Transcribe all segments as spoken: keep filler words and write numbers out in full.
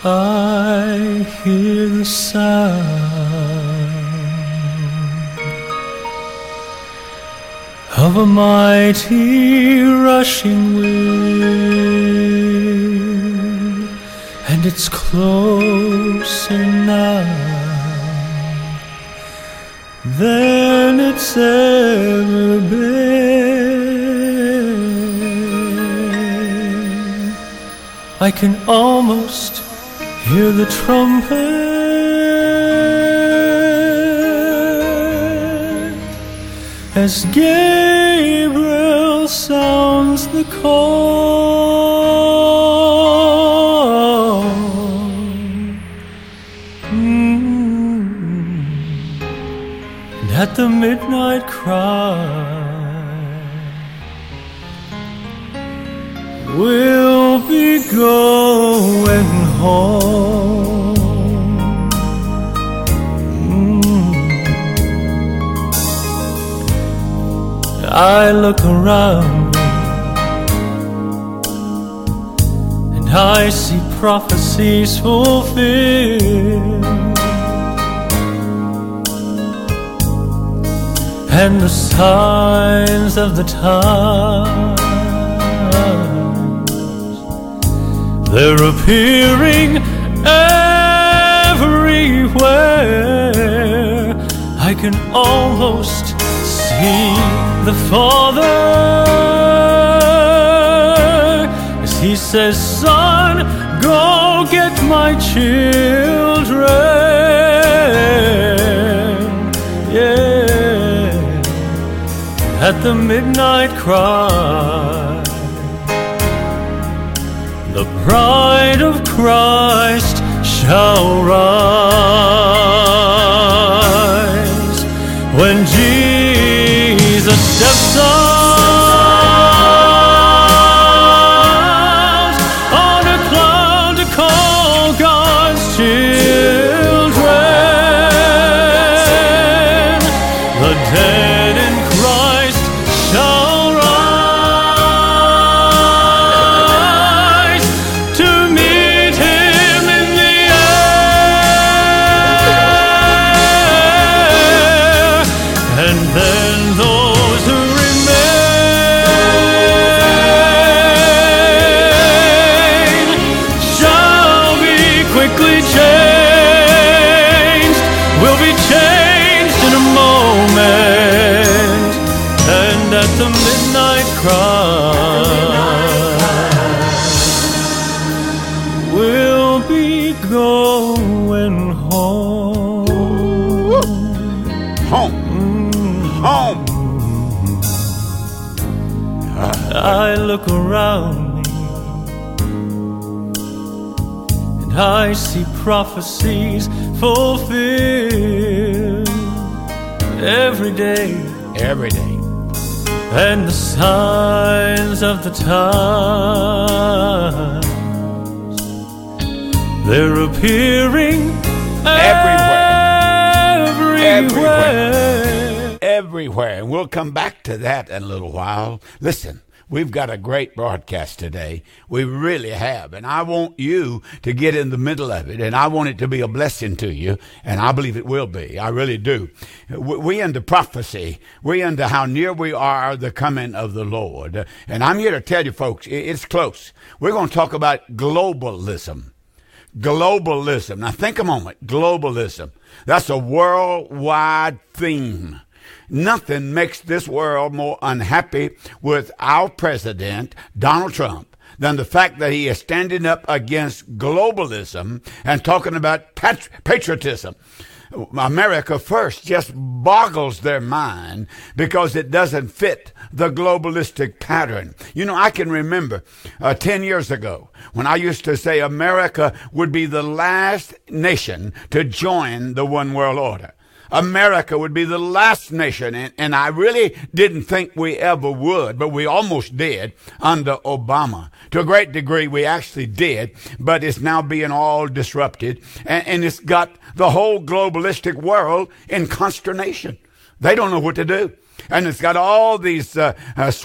I hear the sound of a mighty rushing wind, and it's closer now than it's ever been. I can almost hear the trumpet as Gabriel sounds the call. Mm. And at the midnight cry, we'll be going home. Mm. I look around me and I see prophecies fulfilled, and the signs of the times, they're appearing everywhere. I can almost see the Father as He says, "Son, go get my children." Yeah, at the midnight cry, the bride of Christ shall rise when Jesus steps out on a cloud to call God's children. The dead in Christ shall rise to meet Him in the air, and then those who remain shall be quickly changed, will be changed in a moment, and at the midnight cry, we'll be going home. Home. Home. I look around me and I see prophecies fulfilled every day, Every day. and the signs of the times, they're appearing Everywhere. everywhere. Everywhere. And we'll come back to that in a little while. Listen, we've got a great broadcast today. We really have. And I want you to get in the middle of it. And I want it to be a blessing to you. And I believe it will be. I really do. We into prophecy. We into how near we are the coming of the Lord. And I'm here to tell you, folks, it's close. We're going to talk about globalism. Globalism. Now think a moment. Globalism. That's a worldwide theme. Nothing makes this world more unhappy with our president, Donald Trump, than the fact that he is standing up against globalism and talking about pat- patriotism. America first just boggles their mind because it doesn't fit the globalistic pattern. You know, I can remember uh, ten years ago when I used to say America would be the last nation to join the one world order. America would be the last nation, and, and I really didn't think we ever would, but we almost did under Obama. To a great degree, we actually did, but it's now being all disrupted, and, and it's got the whole globalistic world in consternation. They don't know what to do. And it's got all these uh, uh, swamp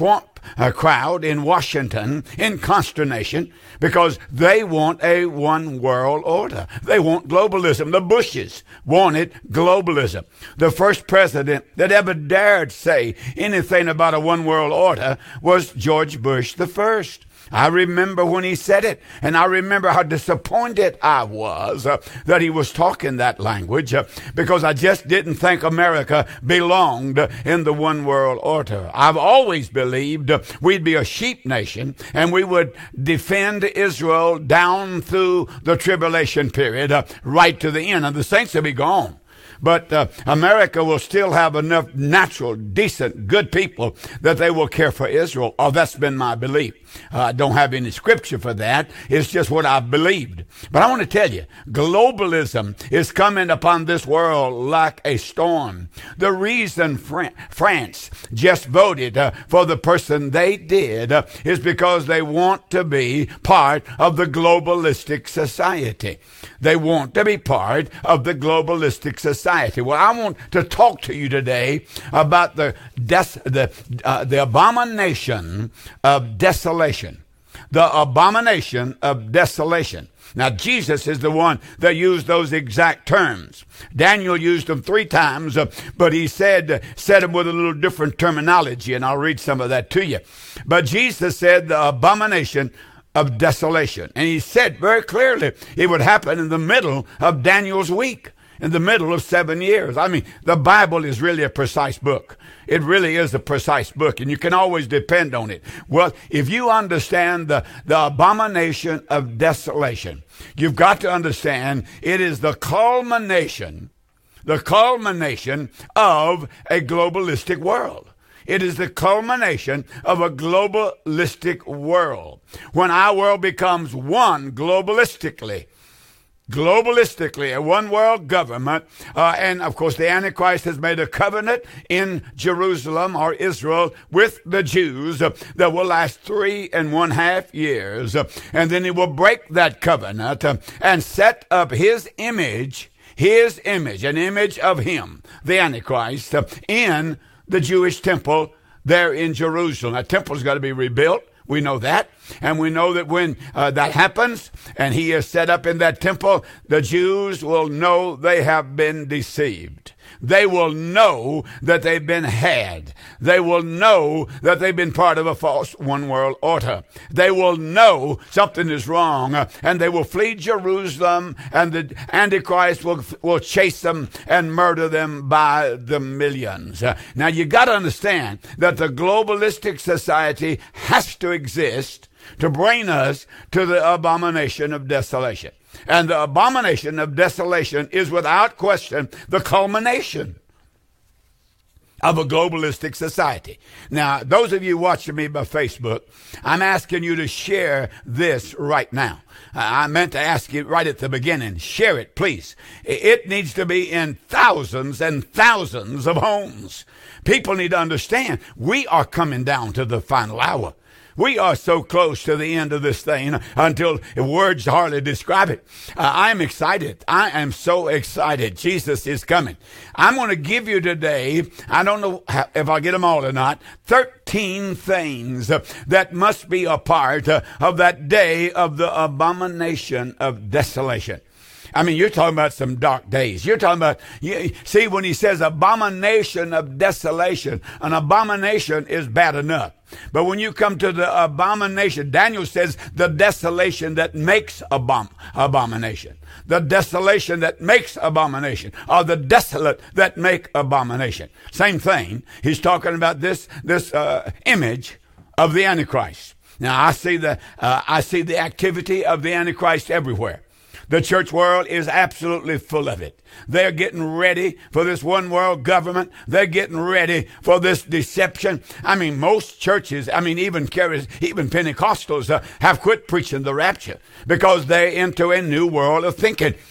a crowd in Washington in consternation because they want a one world order. They want globalism. The Bushes wanted globalism. The first president that ever dared say anything about a one world order was George Bush the first. I remember when he said it, and I remember how disappointed I was uh, that he was talking that language uh, because I just didn't think America belonged uh, in the one world order. I've always believed uh, we'd be a sheep nation and we would defend Israel down through the tribulation period, uh, right to the end, and the saints will be gone. But uh, America will still have enough natural, decent, good people that they will care for Israel. Oh, that's been my belief. Uh, I don't have any scripture for that. It's just what I've believed. But I want to tell you, globalism is coming upon this world like a storm. The reason Fran- France just voted uh, for the person they did uh, is because they want to be part of the globalistic society. They want to be part of the globalistic society. Well, I want to talk to you today about the des- the uh, the abomination of desolation. The abomination of desolation. Now, Jesus is the one that used those exact terms. Daniel used them three times, uh, but he said, uh, said them with a little different terminology, and I'll read some of that to you. But Jesus said the abomination of desolation. And he said very clearly it would happen in the middle of Daniel's week, in the middle of seven years. I mean, the Bible is really a precise book. It really is a precise book, and you can always depend on it. Well, if you understand the, the abomination of desolation, you've got to understand it is the culmination, the culmination of a globalistic world. It is the culmination of a globalistic world. When our world becomes one globalistically, globalistically, a one world government, uh, and of course the Antichrist has made a covenant in Jerusalem or Israel with the Jews uh, that will last three and one half years, uh, and then he will break that covenant uh, and set up his image, his image, an image of him, the Antichrist, uh, in the Jewish temple there in Jerusalem. That temple's got to be rebuilt. We know that. And we know that when uh, that happens and he is set up in that temple, the Jews will know they have been deceived. They will know that they've been had. They will know that they've been part of a false one world order. They will know something is wrong, uh, and they will flee Jerusalem, and the Antichrist will, will chase them and murder them by the millions. Uh, now, you got to understand that the globalistic society has to exist to bring us to the abomination of desolation. And the abomination of desolation is without question the culmination of a globalistic society. Now, those of you watching me by Facebook, I'm asking you to share this right now. I meant to ask you right at the beginning, share it, please. It needs to be in thousands and thousands of homes. People need to understand we are coming down to the final hour. We are so close to the end of this thing until words hardly describe it. Uh, I'm excited. I am so excited. Jesus is coming. I'm going to give you today, I don't know if I'll get them all or not, thirteen things uh, that must be a part uh, of that day of the abomination of desolation. I mean, you're talking about some dark days. You're talking about, you, see, when he says abomination of desolation, an abomination is bad enough. But when you come to the abomination, Daniel says the desolation that makes abom- abomination. The desolation that makes abomination, or the desolate that make abomination. Same thing. He's talking about this, this uh, image of the Antichrist. Now, I see the, uh, I see the activity of the Antichrist everywhere. The church world is absolutely full of it. They're getting ready for this one world government. They're getting ready for this deception. I mean, most churches, I mean, even even Pentecostals uh, have quit preaching the rapture because they're into a new world of thinking.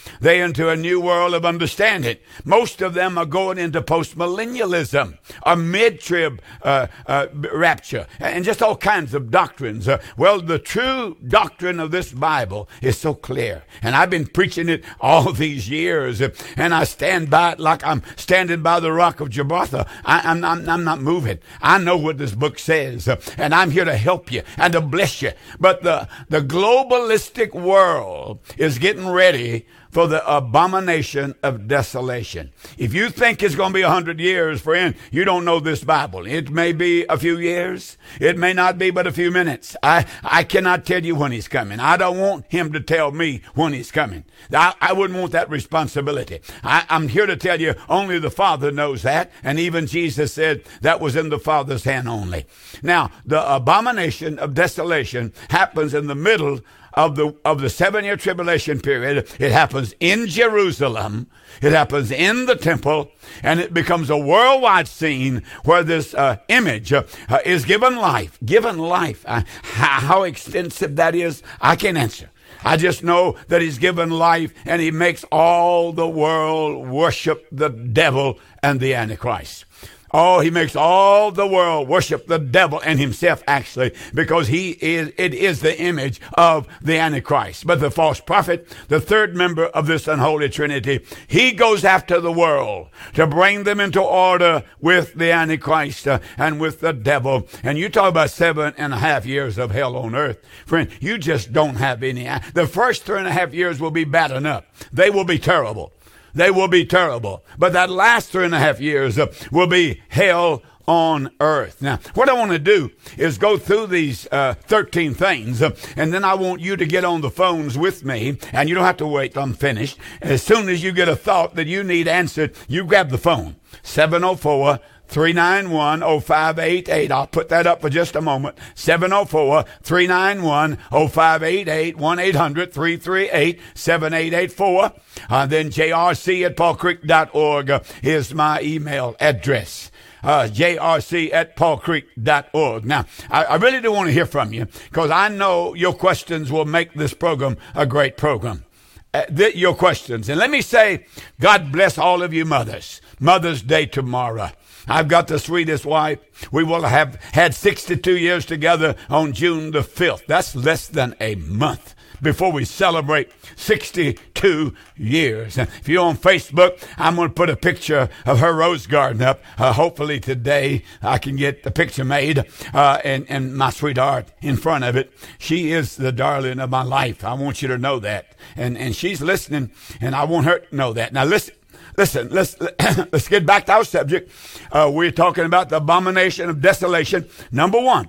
They into a new world of understanding. Most of them are going into postmillennialism, a mid-trib uh, uh, rapture, and just all kinds of doctrines. Uh, well, the true doctrine of this Bible is so clear, and I've been preaching it all these years, uh, and I stand by it like I'm standing by the rock of Gibraltar. I, I'm, I'm, I'm not moving. I know what this book says, uh, and I'm here to help you and to bless you. But the, the globalistic world is getting ready for the abomination of desolation. If you think it's going to be a hundred years, friend, you don't know this Bible. It may be a few years. It may not be but a few minutes. I, I cannot tell you when he's coming. I don't want him to tell me when he's coming. I, I wouldn't want that responsibility. I, I'm here to tell you only the Father knows that. And even Jesus said that was in the Father's hand only. Now, the abomination of desolation happens in the middle of the of the seven-year tribulation period. It happens in Jerusalem. It happens in the temple, and it becomes a worldwide scene where this uh, image uh, uh, is given life. Given life. Uh, how, how extensive that is, I can't answer. I just know that he's given life, and he makes all the world worship the devil and the Antichrist. Oh, he makes all the world worship the devil and himself, actually, because he is, it is the image of the Antichrist. But the false prophet, the third member of this unholy trinity, he goes after the world to bring them into order with the Antichrist uh, and with the devil. And you talk about seven and a half years of hell on earth. Friend, you just don't have any. The first three and a half years will be bad enough. They will be terrible. They will be terrible. But that last three and a half years uh, will be hell on earth. Now, what I want to do is go through these uh, thirteen things, uh, and then I want you to get on the phones with me, and you don't have to wait till I'm finished. As soon as you get a thought that you need answered, you grab the phone, seven oh four, three nine one, oh five eight eight. I'll put that up for just a moment. seven oh four, three nine one, oh five eight eight, one eight hundred, three three eight, seven eight eight four. Uh, then J R C at paul creek dot org uh, is my email address. Uh, J R C at paul creek dot org. Now, I, I really do want to hear from you, because I know your questions will make this program a great program. Uh, th- your questions. And let me say, God bless all of you mothers. Mother's Day tomorrow. I've got the sweetest wife. We will have had sixty-two years together on June the fifth. That's less than a month before we celebrate sixty-two years. And if you're on Facebook, I'm going to put a picture of her rose garden up. Uh, hopefully today I can get the picture made uh, and, and my sweetheart in front of it. She is the darling of my life. I want you to know that. And, and she's listening, and I want her to know that. Now listen. Listen, let's let's get back to our subject. Uh, we're talking about the abomination of desolation. Number one.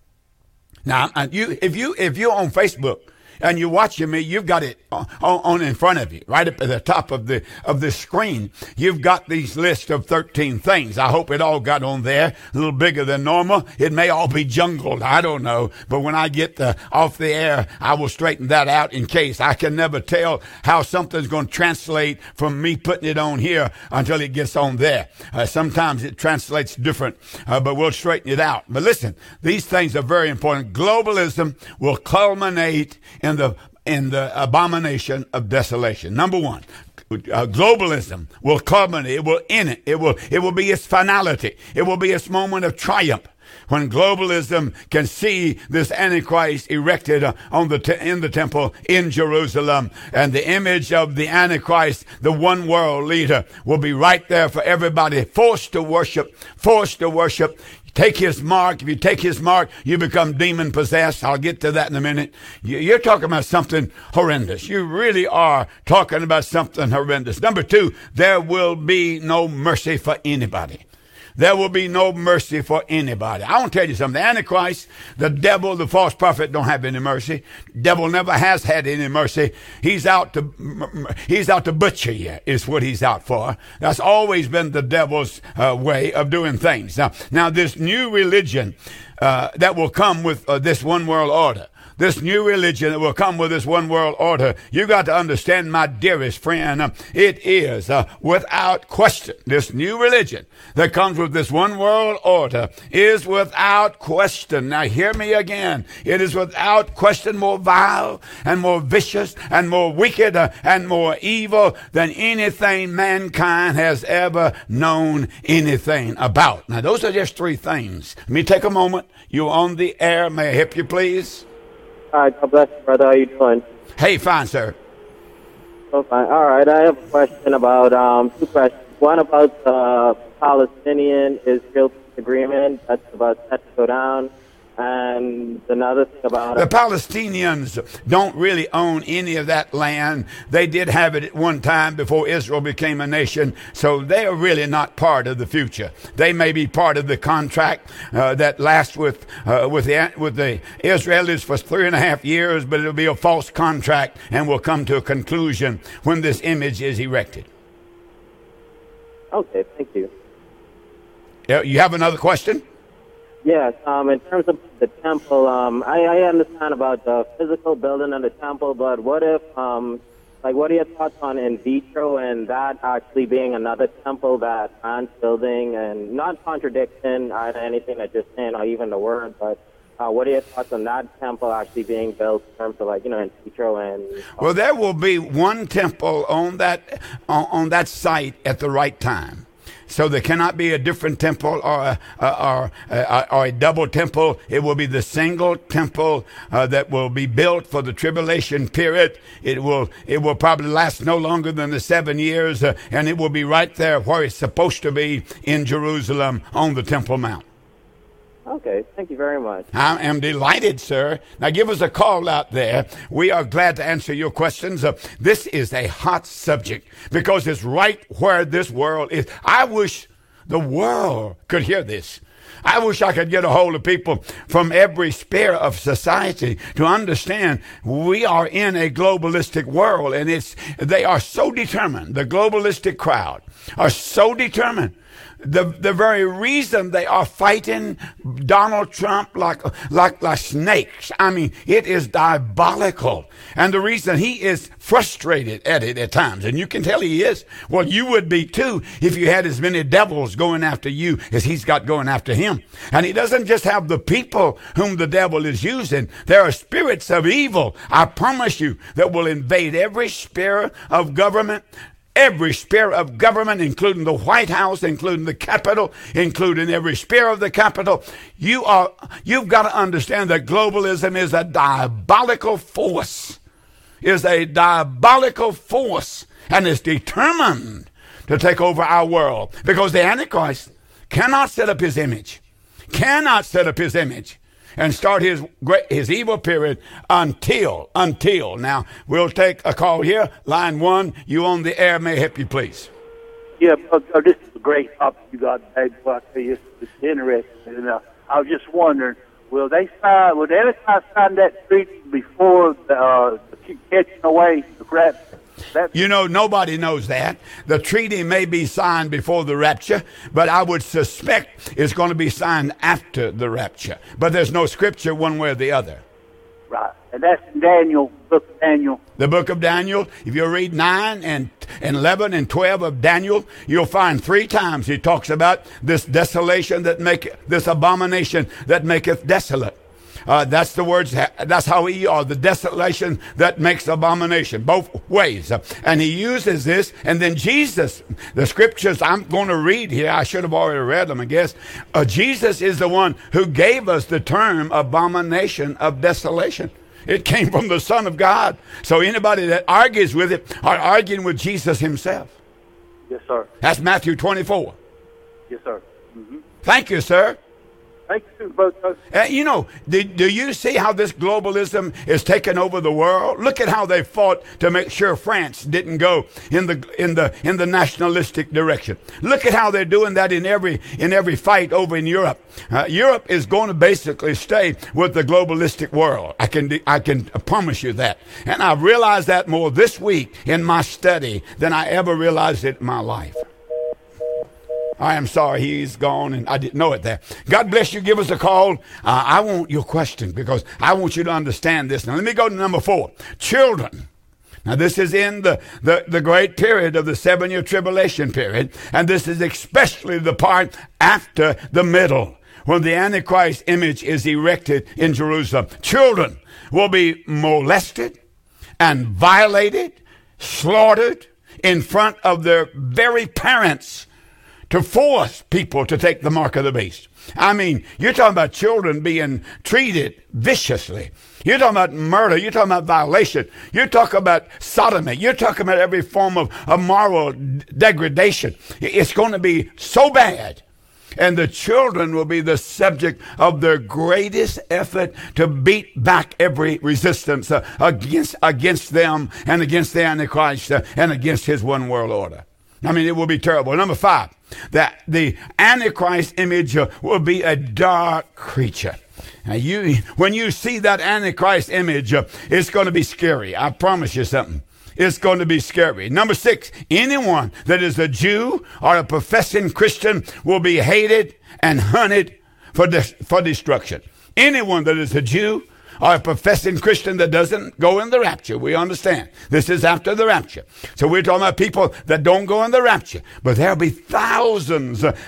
Now, you if you if you're on Facebook and you're watching me, you've got it on, on in front of you, right up at the top of the of the screen. You've got these lists of thirteen things. I hope it all got on there, a little bigger than normal. It may all be jungled, I don't know. But when I get the, off the air, I will straighten that out in case. I can never tell how something's going to translate from me putting it on here until it gets on there. Uh, sometimes it translates different, uh, but we'll straighten it out. But listen, these things are very important. Globalism will culminate in the in the abomination of desolation. Number one, uh, globalism will culminate. It will end it. It will it will be its finality. It will be its moment of triumph when globalism can see this Antichrist erected uh, on the te- in the temple in Jerusalem, and the image of the Antichrist, the one world leader, will be right there for everybody, forced to worship, forced to worship. Take his mark. If you take his mark, you become demon possessed. I'll get to that in a minute. You're talking about something horrendous. You really are talking about something horrendous. Number two, there will be no mercy for anybody. There will be no mercy for anybody. I want to tell you something. The Antichrist, the devil, the false prophet don't have any mercy. Devil never has had any mercy. He's out to, he's out to butcher you is what he's out for. That's always been the devil's uh, way of doing things. Now, now this new religion uh, that will come with uh, this one world order, this new religion that will come with this one world order, you got to understand, my dearest friend, uh, it is uh, without question, this new religion that comes with this one world order is without question. Now hear me again. It is without question more vile and more vicious and more wicked uh, and more evil than anything mankind has ever known anything about. Now those are just three things. Let me take a moment. You're on the air. May I help you, please? All right, God bless you, brother. How you doing? Hey, fine, sir. Oh, fine. All right, I have a question about, um, two questions. One about the Palestinian-Israel agreement that's about set to go down. And another thing about the Palestinians don't really own any of that land. They did have it at one time before Israel became a nation, so they are really not part of the future. They may be part of the contract uh, that lasts with uh, with the with the Israelis for three and a half years, but it'll be a false contract and will come to a conclusion when this image is erected. Okay, thank you. Yeah, you have another question? Yes, um, in terms of the temple, um, I, I understand about the physical building of the temple, but what if, um, like, what are your thoughts on in vitro and that actually being another temple that man's building, and not contradicting uh, anything that you're saying or even the word, but uh, what are your thoughts on that temple actually being built in terms of, like, you know, in vitro and... Well, there will be one temple on that on, on that site at the right time. So there cannot be a different temple or a, or, or, or a double temple. It will be the single temple uh, that will be built for the tribulation period. It will it will probably last no longer than the seven years, uh, and it will be right there where it's supposed to be in Jerusalem on the Temple Mount. Okay, thank you very much. I am delighted, sir. Now give us a call out there. We are glad to answer your questions. Uh, this is a hot subject because it's right where this world is. I wish the world could hear this. I wish I could get a hold of people from every sphere of society to understand we are in a globalistic world, and it's they are so determined. The globalistic crowd are so determined. The the very reason they are fighting Donald Trump like like like snakes. I mean, it is diabolical. And the reason he is frustrated at it at times, and you can tell he is. Well, you would be too if you had as many devils going after you as he's got going after him. And he doesn't just have the people whom the devil is using. There are spirits of evil, I promise you, that will invade every sphere of government. Every sphere of government, including the White House, including the Capitol, including every sphere of the Capitol. You are, you've got to understand that globalism is a diabolical force, is a diabolical force, and is determined to take over our world because the Antichrist cannot set up his image, cannot set up his image and start his great, his evil period until, until. Now, we'll take a call here. Line one, you on the air. May I help you, please? Yeah, uh, uh, this is a great topic you got today. But I tell you, it's, it's interesting. And, uh, I was just wondering, will they sign, will the Antichrist sign that treaty before the, uh, the catching away the rapture? That's You know, nobody knows that. The treaty may be signed before the rapture, but I would suspect it's going to be signed after the rapture. But there's no scripture one way or the other. right. And that's in Daniel, book of Daniel. The book of Daniel, if you read nine and, and eleven and twelve of Daniel, you'll find three times he talks about this desolation that make this abomination that maketh desolate. Uh, that's the words, that's how he, or the desolation that makes abomination, both ways. Uh, and he uses this, and then Jesus, the scriptures I'm going to read here, I should have already read them, I guess. Uh, Jesus is the one who gave us the term abomination of desolation. It came from the Son of God. So anybody that argues with it are arguing with Jesus himself. Yes, sir. That's Matthew twenty-four. Yes, sir. Mm-hmm. Thank you, sir. Thank you, brother. Uh, you know, do, do you see how this globalism is taking over the world? Look at how they fought to make sure France didn't go in the in the in the nationalistic direction. Look at how they're doing that in every in every fight over in Europe. Uh, Europe is going to basically stay with the globalistic world. I can I can promise you that. And I've realized that more this week in my study than I ever realized it in my life. I am sorry he's gone and I didn't know it there. God bless you. Give us a call. Uh, I want your question because I want you to understand this. Now let me go to number four. Children. Now, this is in the, the, the great period of the seven-year tribulation period, and this is especially the part after the middle, when the Antichrist image is erected in Jerusalem. Children will be molested and violated, slaughtered in front of their very parents to force people to take the mark of the beast. I mean, you're talking about children being treated viciously. You're talking about murder. You're talking about violation. You're talking about sodomy. You're talking about every form of, of moral degradation. It's going to be so bad. And the children will be the subject of their greatest effort to beat back every resistance uh, against, against them and against the Antichrist uh, and against his one world order. I mean, it will be terrible. Number five, that the Antichrist image uh, will be a dark creature. Now, you, when you see that Antichrist image, uh, it's going to be scary. I promise you something. It's going to be scary. Number six, anyone that is a Jew or a professing Christian will be hated and hunted for, de- for destruction. Anyone that is a Jew or a professing Christian that doesn't go in the rapture. We understand. This is after the rapture. So we're talking about people that don't go in the rapture. But there'll be thousands, uh,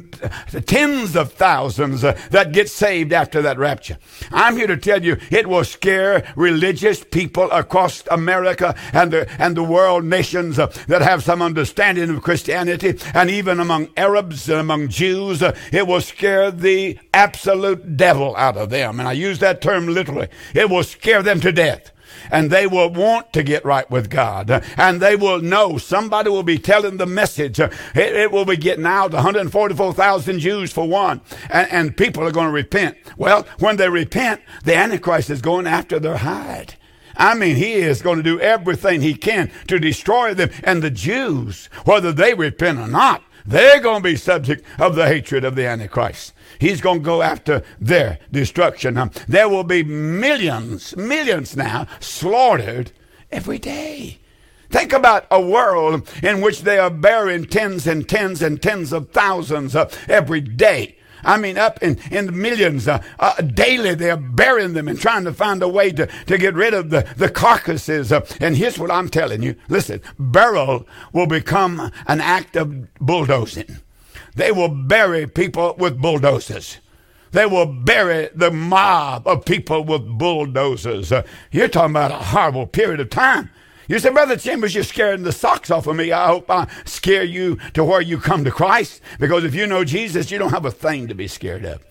tens of thousands uh, that get saved after that rapture. I'm here to tell you it will scare religious people across America and the, and the world nations uh, that have some understanding of Christianity, and even among Arabs and among Jews. Uh, it will scare the absolute devil out of them. And I use that term literally. It will scare them to death. And they will want to get right with God. And they will know. Somebody will be telling the message. It, it will be getting out. one hundred forty-four thousand Jews for one. And, and people are going to repent. Well, when they repent, the Antichrist is going after their hide. I mean, he is going to do everything he can to destroy them. And the Jews, whether they repent or not, they're going to be subject of the hatred of the Antichrist. He's going to go after their destruction. Um, there will be millions, millions now slaughtered every day. Think about a world in which they are burying tens and tens and tens of thousands uh, every day. I mean, up in, in the millions uh, uh, daily, they're burying them and trying to find a way to, to get rid of the, the carcasses. Uh, and here's what I'm telling you. Listen, burial will become an act of bulldozing. They will bury people with bulldozers. They will bury the mob of people with bulldozers. Uh, you're talking about a horrible period of time. You say, Brother Chambers, you're scaring the socks off of me. I hope I scare you to where you come to Christ. Because if you know Jesus, you don't have a thing to be scared of.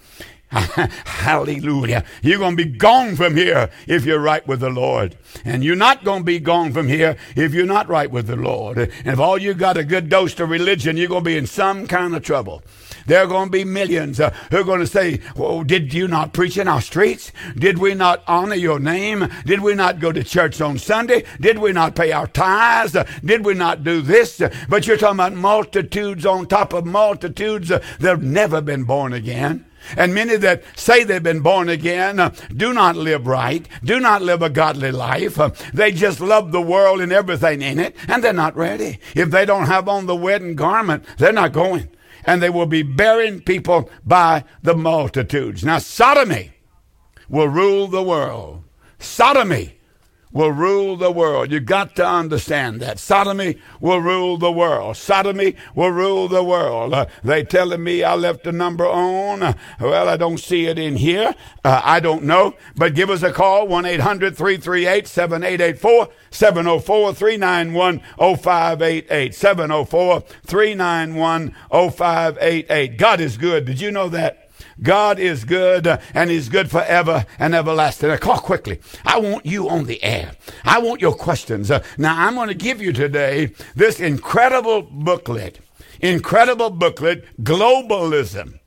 Hallelujah. You're going to be gone from here if you're right with the Lord. And you're not going to be gone from here if you're not right with the Lord. And if all you got a good dose of religion, you're going to be in some kind of trouble. There are going to be millions uh, who are going to say, well, did you not preach in our streets? Did we not honor your name? Did we not go to church on Sunday? Did we not pay our tithes? Uh, did we not do this? Uh, but you're talking about multitudes on top of multitudes uh, that have never been born again. And many that say they've been born again uh, do not live right, do not live a godly life. Uh, they just love the world and everything in it, and they're not ready. If they don't have on the wedding garment, they're not going. And they will be burying people by the multitudes. Now, sodomy will rule the world. Sodomy will rule the world. You've got to understand that. Sodomy will rule the world. Sodomy will rule the world. Uh, they telling me I left the number on. Uh, well, I don't see it in here. Uh, I don't know. But give us a call, one eight hundred three three eight seven eight eight four, seven oh four three nine one oh five eight eight, seven oh four three nine one oh five eight eight. God is good. Did you know that? God is good, uh, and he's good forever and everlasting. Now, call quickly. I want you on the air. I want your questions. Uh, now, I'm going to give you today this incredible booklet, incredible booklet, Globalism.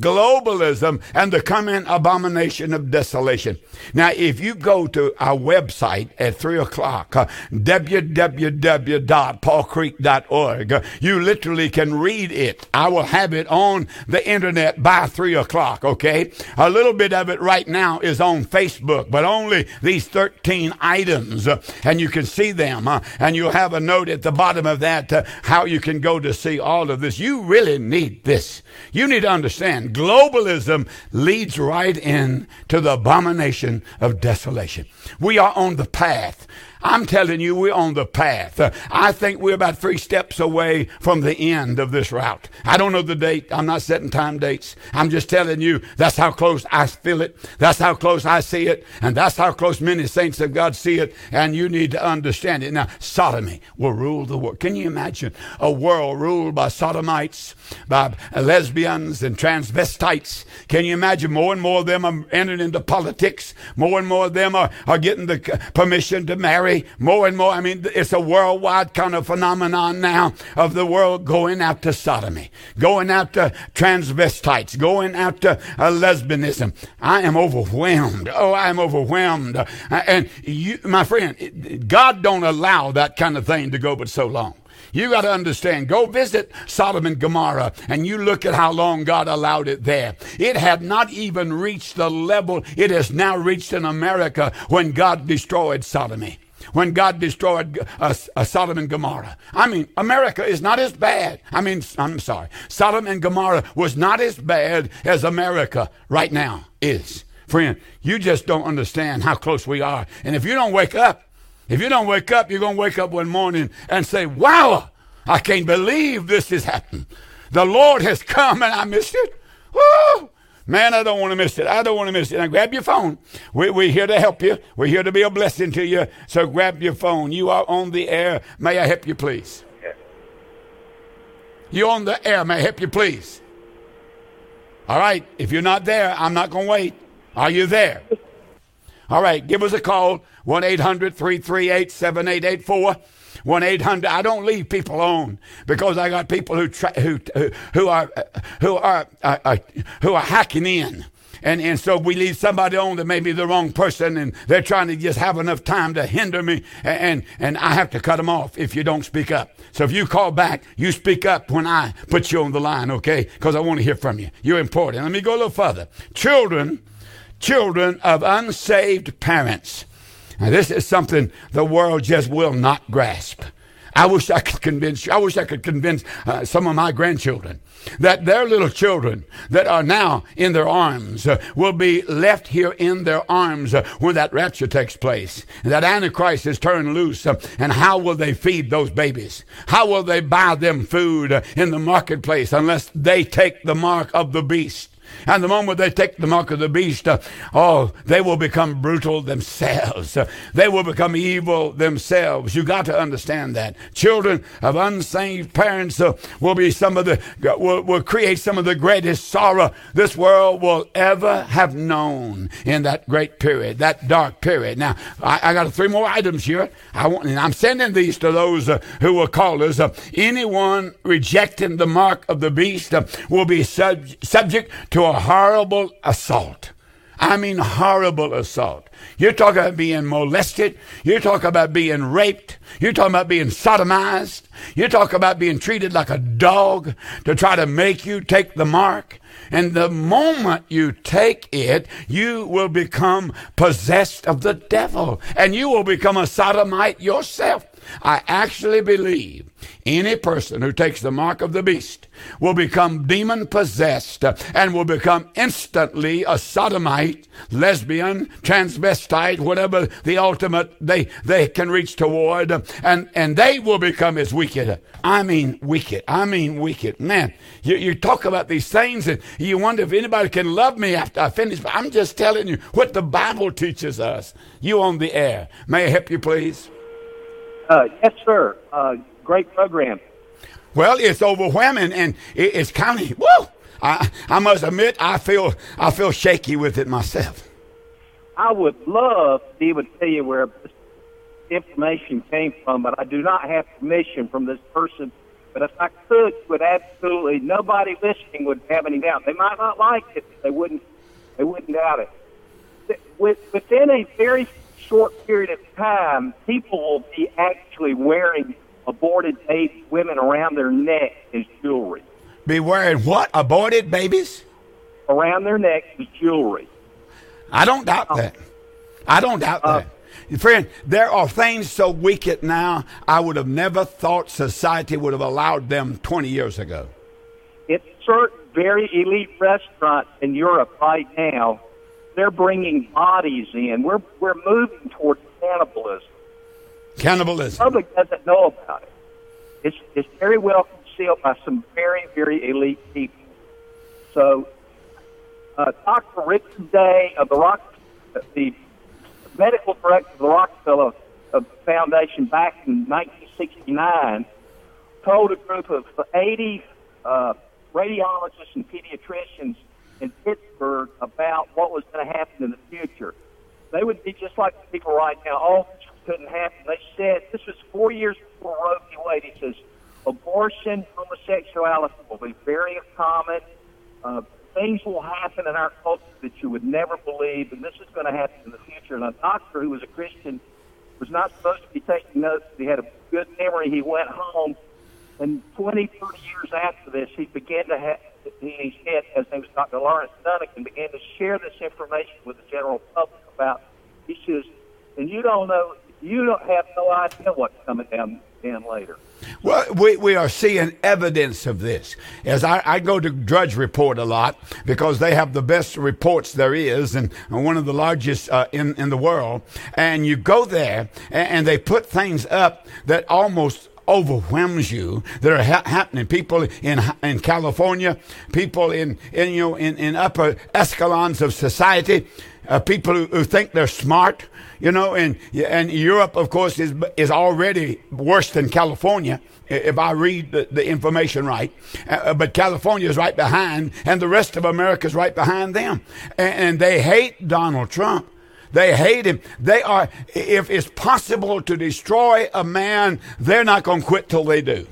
globalism and the coming abomination of desolation. Now, if you go to our website at three o'clock, uh, w w w dot paul creek dot org, uh, you literally can read it. I will have it on the internet by three o'clock, okay? A little bit of it right now is on Facebook, but only these thirteen items, uh, and you can see them, uh, and you'll have a note at the bottom of that uh, how you can go to see all of this. You really need this. You need to understand globalism leads right in to the abomination of desolation. We are on the path. I'm telling you, we're on the path. Uh, I think we're about three steps away from the end of this route. I don't know the date. I'm not setting time dates. I'm just telling you that's how close I feel it. That's how close I see it. And that's how close many saints of God see it. And you need to understand it. Now, sodomy will rule the world. Can you imagine a world ruled by sodomites, by lesbians and transvestites? Can you imagine more and more of them are entering into politics? More and more of them are, are getting the permission to marry. More and more, I mean, it's a worldwide kind of phenomenon now of the world going after sodomy, going after transvestites, going after uh, lesbianism. I am overwhelmed. Oh, I am overwhelmed. Uh, and you, my friend, God don't allow that kind of thing to go but so long. You got to understand, go visit Sodom and Gomorrah and you look at how long God allowed it there. It had not even reached the level it has now reached in America when God destroyed sodomy. When God destroyed uh, uh, Sodom and Gomorrah. I mean, America is not as bad. I mean, I'm sorry. Sodom and Gomorrah was not as bad as America right now is. Friend, you just don't understand how close we are. And if you don't wake up, if you don't wake up, you're going to wake up one morning and say, wow, I can't believe this has happened. The Lord has come and I missed it. Woo! Man, I don't want to miss it. I don't want to miss it. Now grab your phone. We, we're here to help you. We're here to be a blessing to you. So grab your phone. You are on the air. May I help you, please? Yes. You're on the air. May I help you, please? All right. If you're not there, I'm not going to wait. Are you there? All right. Give us a call. one eight hundred three three eight seven eight eight four. one eight hundred. I don't leave people on because I got people who try, who who are who are uh, uh, who are hacking in, and and so we leave somebody on that may be the wrong person, and they're trying to just have enough time to hinder me, and and I have to cut them off if you don't speak up. So if you call back, you speak up when I put you on the line, okay? Because I want to hear from you. You're important. Let me go a little further. Children, children of unsaved parents. Now, this is something the world just will not grasp. I wish I could convince you. I wish I could convince uh, some of my grandchildren that their little children that are now in their arms uh, will be left here in their arms uh, when that rapture takes place. And that Antichrist is turned loose. Uh, and how will they feed those babies? How will they buy them food uh, in the marketplace unless they take the mark of the beast? And the moment they take the mark of the beast, uh, oh, they will become brutal themselves. Uh, they will become evil themselves. You got to understand that. Children of unsaved parents uh, will be some of the, uh, will, will create some of the greatest sorrow this world will ever have known in that great period, that dark period. Now, I, I got three more items here. I want, and I'm sending these to those uh, who will call us. Uh, anyone rejecting the mark of the beast uh, will be sub- subject to a horrible assault. I mean horrible assault. You're talking about being molested. You're talking about being raped. You're talking about being sodomized. You're talking about being treated like a dog to try to make you take the mark. And the moment you take it, you will become possessed of the devil. And you will become a sodomite yourself. I actually believe any person who takes the mark of the beast will become demon-possessed and will become instantly a sodomite, lesbian, transvestite, whatever the ultimate they, they can reach toward, and, and they will become as wicked. I mean wicked. I mean wicked. Man, you, you talk about these things and you wonder if anybody can love me after I finish. But I'm just telling you what the Bible teaches us. You on the air. May I help you, please? Uh, yes, sir. Uh, great program. Well, it's overwhelming, and it, it's kind of, whoa! I, I must admit, I feel I feel shaky with it myself. I would love to be able to tell you where this information came from, but I do not have permission from this person But if I could, with absolutely nobody listening would have any doubt. They might not like it, but they wouldn't. They wouldn't doubt it. With, within a very short period of time, people will be actually wearing aborted baby women around their neck as jewelry. Be wearing what? Aborted babies? Around their neck as jewelry. I don't doubt that. I don't doubt Uh, that. Friend, there are things so wicked now, I would have never thought society would have allowed them twenty years ago. It's certain very elite restaurants in Europe right now, they're bringing bodies in. We're we're moving towards cannibalism. Cannibalism. The public doesn't know about it. It's it's very well concealed by some very, very elite people. So, uh, Doctor Richard Day of the Rock, the medical director of the Rockefeller Foundation back in nineteen sixty-nine, told a group of eighty uh, radiologists and pediatricians in Pittsburgh about what was going to happen in the future. They would be just like the people right now. Oh, this couldn't happen. They said, this was four years before Roe v. Wade. He says, abortion, homosexuality will be very common. Uh, things will happen in our culture that you would never believe, and this is going to happen in the future. And a doctor who was a Christian was not supposed to be taking notes. He had a good memory. He went home, and twenty, thirty years after this, he began to have, he said, his name was Doctor Lawrence Dunnigan, began to share this information with the general public about issues. And you don't know, you don't have no idea what's coming down, down later. Well, we, we are seeing evidence of this. As I, I go to Drudge Report a lot because they have the best reports there is and, and one of the largest uh, in, in the world. And you go there and, and they put things up that almost overwhelms you that are ha- happening. People in in California, people in, in you know in, in upper echelons of society, uh, people who, who think they're smart, you know, and and Europe, of course, is is already worse than California if I read the, the information right. Uh, but California is right behind, and the rest of America is right behind them, and, and they hate Donald Trump. They hate him. They are, if it's possible to destroy a man, they're not going to quit till they do.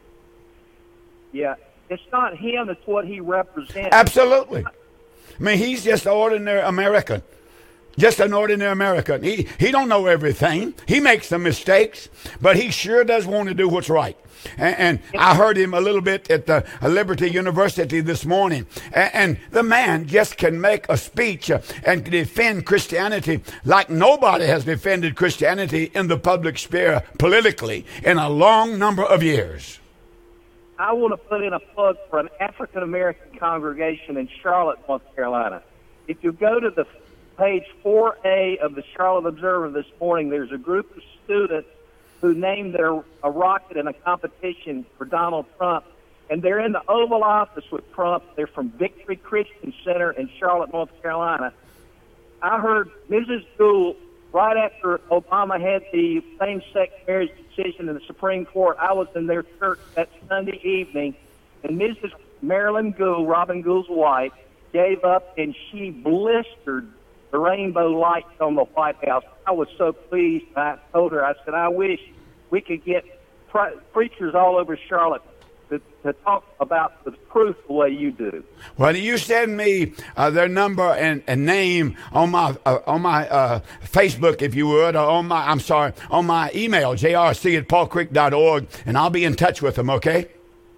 Yeah, it's not him, it's what he represents. Absolutely. I mean, he's just an ordinary American. Just an ordinary American. He, he don't know everything. He makes some mistakes, but he sure does want to do what's right. And, and I heard him a little bit at the Liberty University this morning. And, and the man just can make a speech uh, and defend Christianity like nobody has defended Christianity in the public sphere politically in a long number of years. I want to put in a plug for an African-American congregation in Charlotte, North Carolina. If you go to the page four A of the Charlotte Observer this morning, there's a group of students who named their a rocket in a competition for Donald Trump, and they're in the Oval Office with Trump. They're from Victory Christian Center in Charlotte, North Carolina. I heard Missus Gould, right after Obama had the same-sex marriage decision in the Supreme Court, I was in their church that Sunday evening, and Missus Marilyn Gould, Robin Gould's wife, gave up, and she blistered the rainbow lights on the White House. I was so pleased. I told her, I said, I wish we could get pre- preachers all over Charlotte to, to talk about the truth the way you do. Well, you send me uh, their number and, and name on my uh, on my uh, Facebook, if you would, or on my I'm sorry, on my email, j r c at paul creek dot org, and I'll be in touch with them. Okay?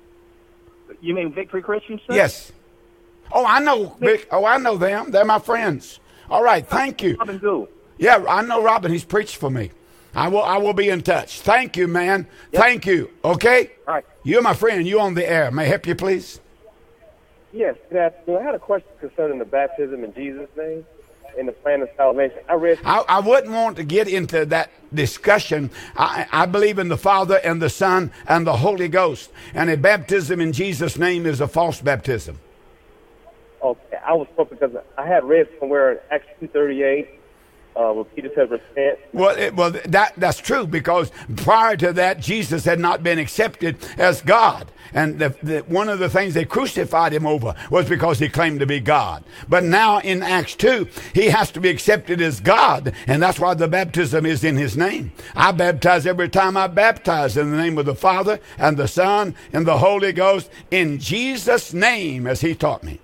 You mean Victory Christian Center? Yes. Oh, I know. Vic, oh, I know them. They're my friends. All right. Thank you. Robin Gould. Yeah, I know Robin. He's preached for me. I will I will be in touch. Thank you, man. Yep. Thank you. Okay? All right. You're my friend. You on the air. May I help you, please? Yes, good afternoon. I had a question concerning the baptism in Jesus' name and the plan of salvation. I read. I, I wouldn't want to get into that discussion. I, I believe in the Father and the Son and the Holy Ghost. And a baptism in Jesus' name is a false baptism. Okay, I was told because I had read somewhere in Acts two thirty-eight, uh, when Peter said repent. Well, it, well, that that's true, because prior to that, Jesus had not been accepted as God, and the, the, one of the things they crucified him over was because he claimed to be God. But now in Acts two, he has to be accepted as God, and that's why the baptism is in his name. I baptize every time I baptize in the name of the Father and the Son and the Holy Ghost, in Jesus' name, as he taught me.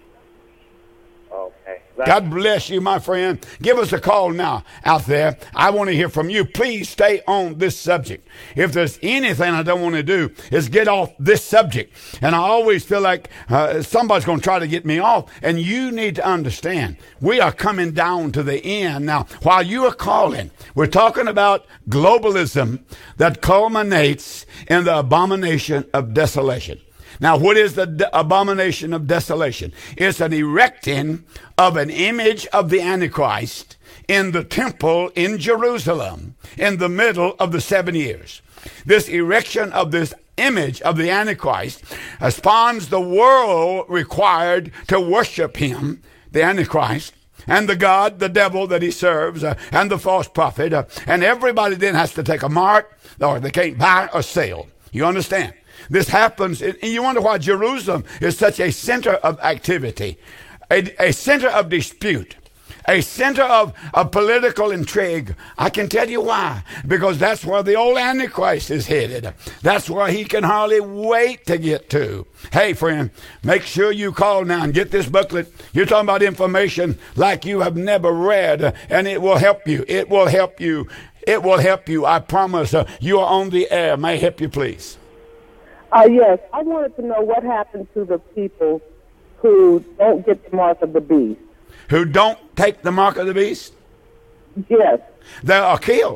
Okay. God bless you, my friend. Give us a call now out there. I want to hear from you. Please stay on this subject. If there's anything I don't want to do is get off this subject. And I always feel like uh, somebody's going to try to get me off. And you need to understand, we are coming down to the end. Now, while you are calling, we're talking about globalism that culminates in the abomination of desolation. Now, what is the de- abomination of desolation? It's an erecting of an image of the Antichrist in the temple in Jerusalem in the middle of the seven years. This erection of this image of the Antichrist uh, spawns the world required to worship him, the Antichrist, and the God, the devil that he serves, uh, and the false prophet. Uh, and everybody then has to take a mark, or they can't buy or sell. You understand? This happens, and you wonder why Jerusalem is such a center of activity, a, a center of dispute, a center of, of political intrigue. I can tell you why. Because that's where the old Antichrist is headed. That's where he can hardly wait to get to. Hey, friend, make sure you call now and get this booklet. You're talking about information like you have never read, and it will help you. It will help you. It will help you. I promise. Uh, you are on the air. May I help you, please? Uh, yes, I wanted to know what happened to the people who don't get the mark of the beast. Who don't take the mark of the beast? Yes. They are killed.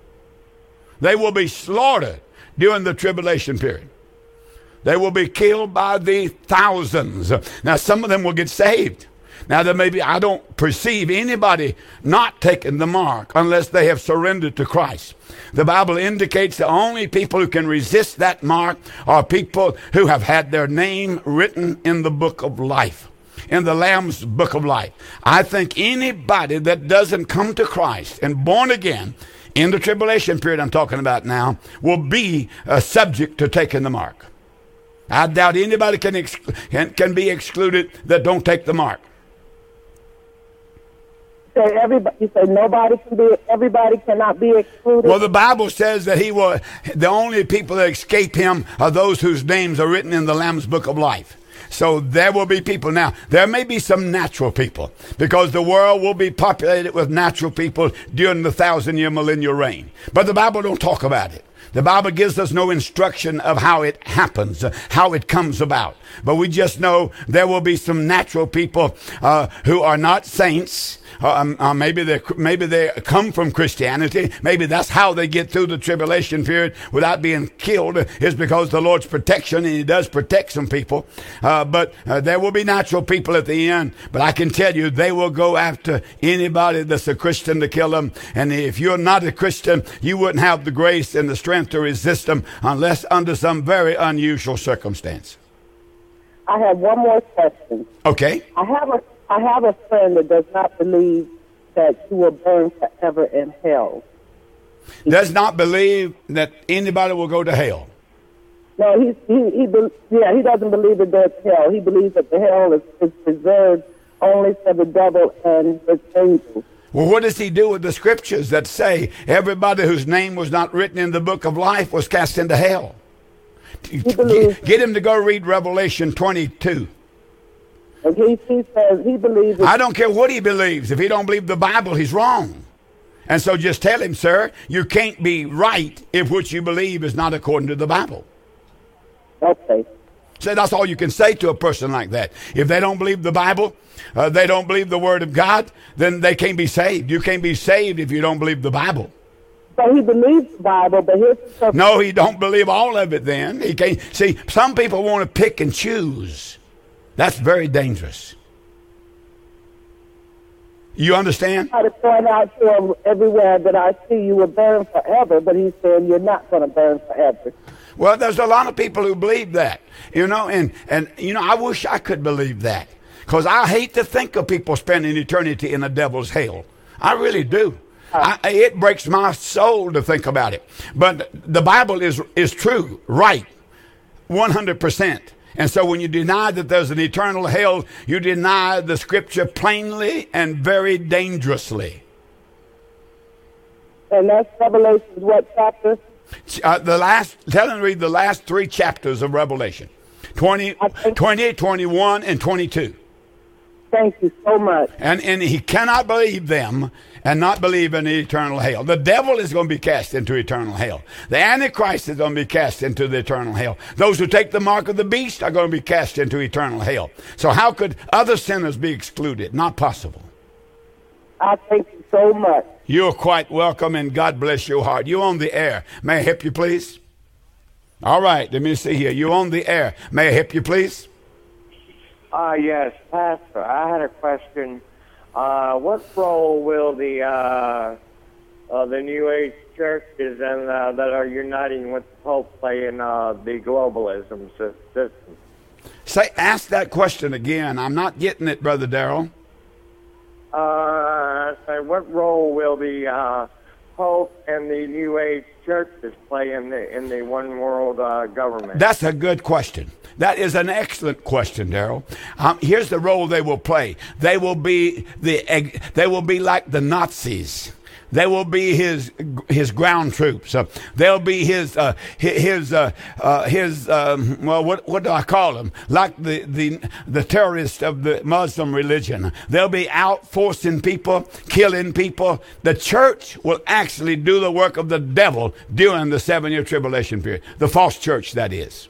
They will be slaughtered during the tribulation period. They will be killed by the thousands. Now, some of them will get saved. Now, there may be, I don't perceive anybody not taking the mark unless they have surrendered to Christ. The Bible indicates the only people who can resist that mark are people who have had their name written in the book of life, in the Lamb's book of life. I think anybody that doesn't come to Christ and born again in the tribulation period I'm talking about now will be uh, subject to taking the mark. I doubt anybody can, ex- can, can be excluded that don't take the mark. Say everybody, you say nobody can be, everybody cannot be excluded. Well, the Bible says that he will, the only people that escape him are those whose names are written in the Lamb's book of life. So there will be people. Now, there may be some natural people, because the world will be populated with natural people during the thousand-year millennial reign. But the Bible don't talk about it. The Bible gives us no instruction of how it happens, uh, how it comes about. But we just know there will be some natural people uh, who are not saints. Uh, uh, maybe they maybe they come from Christianity. Maybe that's how they get through the tribulation period without being killed, is because the Lord's protection, and he does protect some people. Uh, but uh, there will be natural people at the end. But I can tell you, they will go after anybody that's a Christian to kill them. And if you're not a Christian, you wouldn't have the grace and the strength to resist them unless under some very unusual circumstance. I have one more question. Okay. I have a I have a friend that does not believe that you will burn forever in hell. Does not believe that anybody will go to hell. No, he he he be, yeah he doesn't believe that there's hell. He believes that the hell is, is reserved only for the devil and his angels. Well, what does he do with the scriptures that say everybody whose name was not written in the book of life was cast into hell? Get, get him to go read Revelation twenty-two. Okay, he says he believes. I don't care what he believes. If he don't believe the Bible, he's wrong. And so just tell him, sir, you can't be right if what you believe is not according to the Bible. Okay. So that's all you can say to a person like that. If they don't believe the Bible, uh, they don't believe the Word of God, then they can't be saved. You can't be saved if you don't believe the Bible. So he believes the Bible, but his... No, he don't believe all of it then. He can't. See, some people want to pick and choose. That's very dangerous. You understand? I try to point out to him everywhere that I see you will burn forever, but he's saying you're not going to burn forever. Well, there's a lot of people who believe that, you know, and, and you know, I wish I could believe that, because I hate to think of people spending eternity in the devil's hell. I really do. I, it breaks my soul to think about it. But the Bible is is true, right, one hundred percent. And so when you deny that there's an eternal hell, you deny the Scripture plainly and very dangerously. And that's Revelation, what chapter? Uh, the last, tell him to read the last three chapters of Revelation, twenty, twenty, twenty-one, and twenty-two. Thank you so much. And and he cannot believe them and not believe in the eternal hell. The devil is going to be cast into eternal hell. The Antichrist is going to be cast into the eternal hell. Those who take the mark of the beast are going to be cast into eternal hell. So how could other sinners be excluded? Not possible. I thank you so much. You're quite welcome, and God bless your heart. You're on the air. May I help you, please? All right, let me see here. You're on the air. May I help you, please? Uh, yes, Pastor, I had a question. Uh, what role will the uh, uh, the New Age churches and uh, that are uniting with the Pope play in uh, the globalism system? Say, ask that question again. I'm not getting it, Brother Darrell. Uh, so what role will the uh, Pope and the New Age churches play in the in the one world uh, government? That's a good question. That is an excellent question, Darrell. Um, here's the role they will play. They will be the. They will be like the Nazis. They will be his his ground troops. Uh, they'll be his uh, his uh, uh, his um, well, what what do I call them? Like the the the terrorists of the Muslim religion. They'll be out forcing people, killing people. The church will actually do the work of the devil during the seven year tribulation period. The false church, that is.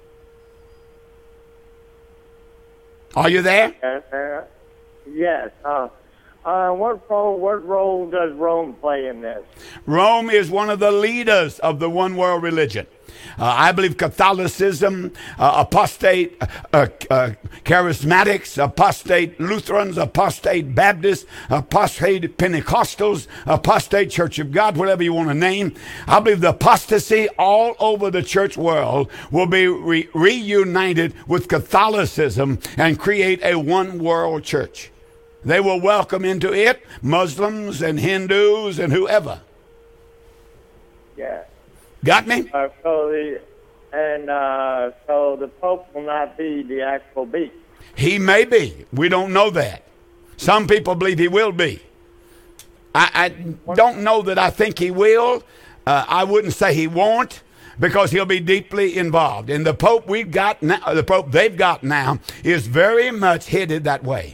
Are you there? Yes. Uh, yes. Uh, Uh, what role? What role does Rome play in this? Rome is one of the leaders of the one world religion. Uh, I believe Catholicism, uh, apostate uh, uh, charismatics, apostate Lutherans, apostate Baptists, apostate Pentecostals, apostate Church of God, whatever you want to name. I believe the apostasy all over the church world will be re- reunited with Catholicism and create a one world church. They will welcome into it Muslims and Hindus and whoever. Yeah. Got me? Uh, so the and uh, so the Pope will not be the actual beast. He may be. We don't know that. Some people believe he will be. I, I don't know that I think he will. Uh, I wouldn't say he won't, because he'll be deeply involved. And the Pope we've got now, the Pope they've got now, is very much headed that way.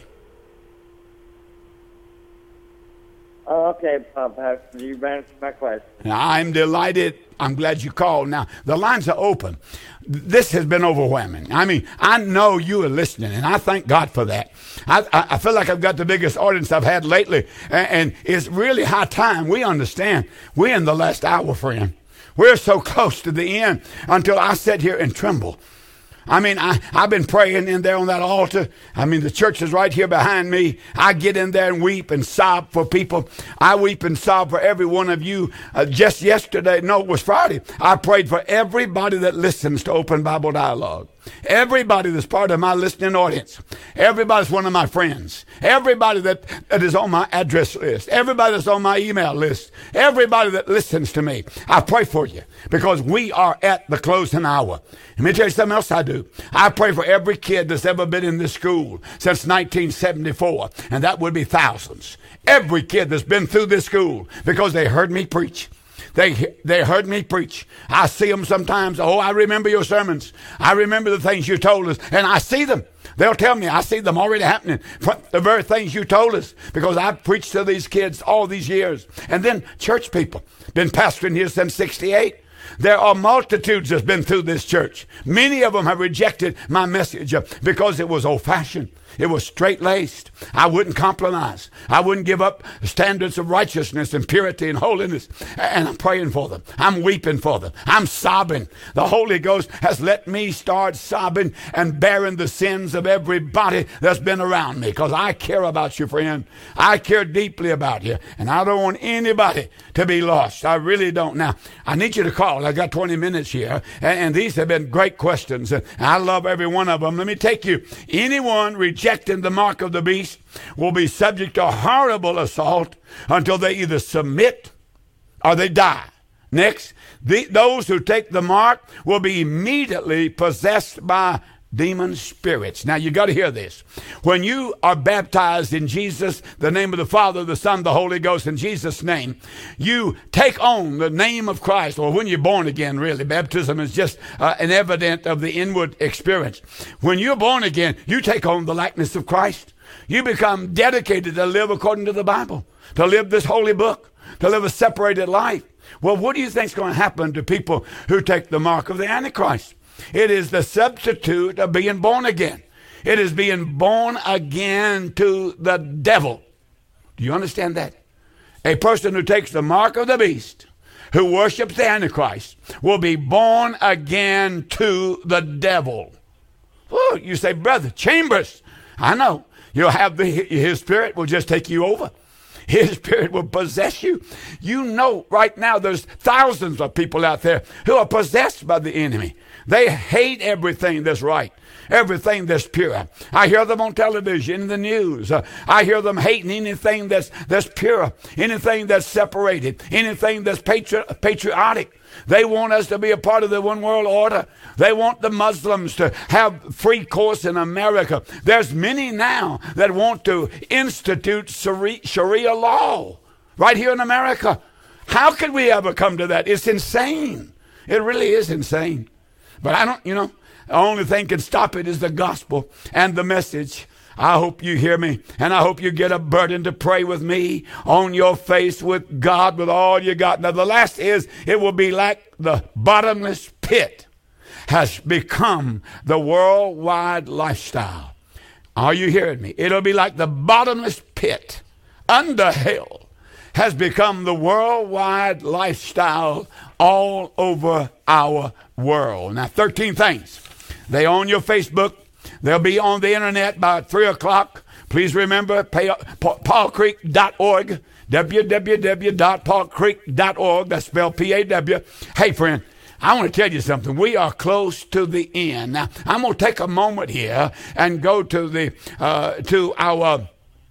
Oh, okay, Pastor, you've answered my question. I'm delighted. I'm glad you called. Now, the lines are open. This has been overwhelming. I mean, I know you are listening, and I thank God for that. I, I feel like I've got the biggest audience I've had lately, and, and it's really high time. We understand. We're in the last hour, friend. We're so close to the end until I sit here and tremble. I mean, I, I've been praying in there on that altar. I mean, the church is right here behind me. I get in there and weep and sob for people. I weep and sob for every one of you. Uh, just yesterday, no, it was Friday, I prayed for everybody that listens to Open Bible Dialogue. Everybody that's part of my listening audience. Everybody's one of my friends. Everybody that, that is on my address list. Everybody that's on my email list. Everybody that listens to me. I pray for you because we are at the closing hour. Let me tell you something else I do. I pray for every kid that's ever been in this school since nineteen seventy-four, and that would be thousands. Every kid that's been through this school because they heard me preach. They they heard me preach. I see them sometimes. Oh, I remember your sermons. I remember the things you told us. And I see them. They'll tell me I see them already happening. The very things you told us. Because I've preached to these kids all these years. And then church people. Been pastoring here since sixty-eight. There are multitudes that's been through this church. Many of them have rejected my message because it was old-fashioned. It was straight-laced. I wouldn't compromise. I wouldn't give up standards of righteousness and purity and holiness. And I'm praying for them. I'm weeping for them. I'm sobbing. The Holy Ghost has let me start sobbing and bearing the sins of everybody that's been around me, because I care about you, friend. I care deeply about you. And I don't want anybody to be lost. I really don't. Now, I need you to call. I got twenty minutes here. And, and these have been great questions. And I love every one of them. Let me take you. Anyone rejecting rejecting the mark of the beast will be subject to horrible assault until they either submit or they die. Next, the, those who take the mark will be immediately possessed by demon spirits. Now, you got to hear this. When you are baptized in Jesus, the name of the Father, the Son, the Holy Ghost, in Jesus' name, you take on the name of Christ. Or when you're born again, really, baptism is just uh, an evidence of the inward experience. When you're born again, you take on the likeness of Christ. You become dedicated to live according to the Bible, to live this holy book, to live a separated life. Well, what do you think is going to happen to people who take the mark of the Antichrist? It is the substitute of being born again. It is being born again to the devil. Do you understand that? A person who takes the mark of the beast, who worships the Antichrist, will be born again to the devil. Well, you say, Brother Chambers, I know. You'll have the, his spirit will just take you over. His spirit will possess you. You know right now there's thousands of people out there who are possessed by the enemy. They hate everything that's right, everything that's pure. I hear them on television, in the news. Uh, I hear them hating anything that's that's pure, anything that's separated, anything that's patri- patriotic. They want us to be a part of the one world order. They want the Muslims to have free course in America. There's many now that want to institute Sharia law right here in America. How could we ever come to that? It's insane. It really is insane. But I don't, you know, the only thing can stop it is the gospel and the message. I hope you hear me, and I hope you get a burden to pray with me on your face with God with all you got. Now, the last is, it will be like the bottomless pit has become the worldwide lifestyle. Are you hearing me? It'll be like the bottomless pit under hell has become the worldwide lifestyle all over our world. Now, thirteen things. They on your Facebook. They'll be on the internet by three o'clock. Please remember, paul creek dot org, w w w dot paul creek dot org. That's spelled P A W. Hey, friend, I want to tell you something. We are close to the end. Now, I'm going to take a moment here and go to the uh, to our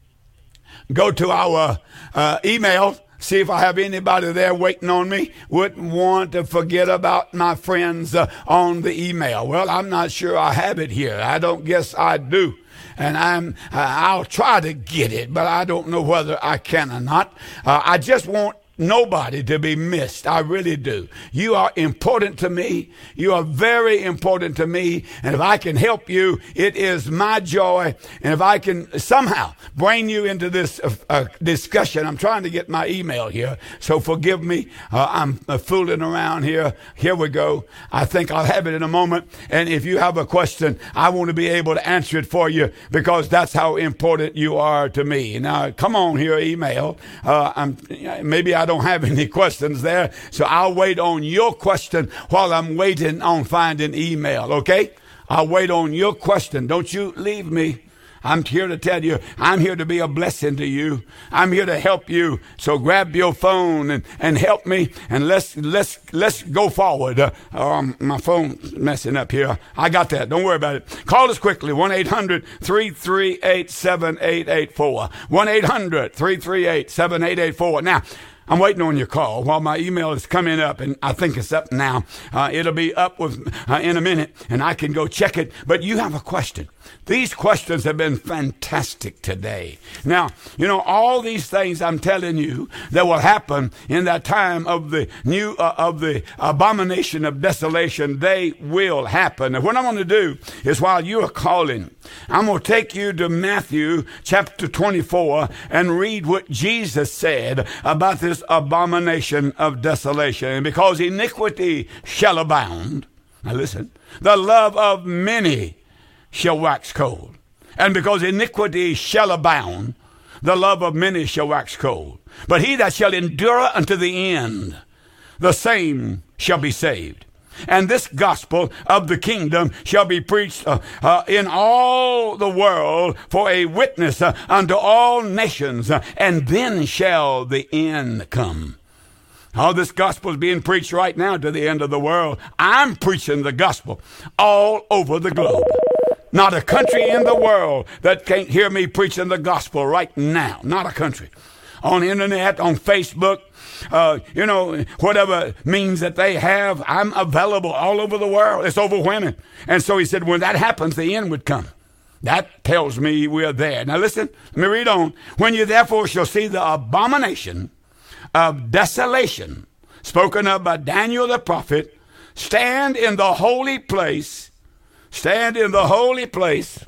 go to our uh, email. See if I have anybody there waiting on me. Wouldn't want to forget about my friends uh, on the email. Well, I'm not sure I have it here. I don't guess I do. And I'm, uh, I'll try to get it, but I don't know whether I can or not. Uh, I just want nobody to be missed. I really do. You are important to me. You are very important to me. And if I can help you, it is my joy. And if I can somehow bring you into this uh, uh, discussion, I'm trying to get my email here, so forgive me. Uh, I'm uh, fooling around here. Here we go. I think I'll have it in a moment. And if you have a question, I want to be able to answer it for you, because that's how important you are to me. Now, come on here, email. Uh, I'm maybe I I don't have any questions there, so I'll wait on your question while I'm waiting on finding email, okay? I'll wait on your question. Don't you leave me. I'm here to tell you, I'm here to be a blessing to you. I'm here to help you. So grab your phone and, and help me, and let's let's let's go forward. Uh, um, my phone's messing up here. I got that. Don't worry about it. Call us quickly, one eight hundred three three eight seven eight eight four. one eight hundred three three eight seven eight eight four. Now, I'm waiting on your call while my email is coming up, and I think it's up now. Uh, it'll be up with uh, in a minute, and I can go check it. But you have a question. These questions have been fantastic today. Now, you know, all these things I'm telling you that will happen in that time of the new uh, of the abomination of desolation, they will happen. And what I'm going to do is, while you are calling, I'm going to take you to Matthew chapter twenty-four and read what Jesus said about this abomination of desolation. And because iniquity shall abound, now listen, the love of many shall wax cold. And because iniquity shall abound, the love of many shall wax cold. But he that shall endure unto the end, the same shall be saved. And this gospel of the kingdom shall be preached uh, uh, in all the world for a witness uh, unto all nations, uh, and then shall the end come. All this gospel is being preached right now to the end of the world. I'm preaching the gospel all over the globe. Not a country in the world that can't hear me preaching the gospel right now. Not a country. On the internet, on Facebook, uh, you know, whatever means that they have, I'm available all over the world. It's overwhelming. And so he said, when that happens, the end would come. That tells me we're there. Now listen, let me read on. When you therefore shall see the abomination of desolation spoken of by Daniel the prophet, stand in the holy place, stand in the holy place.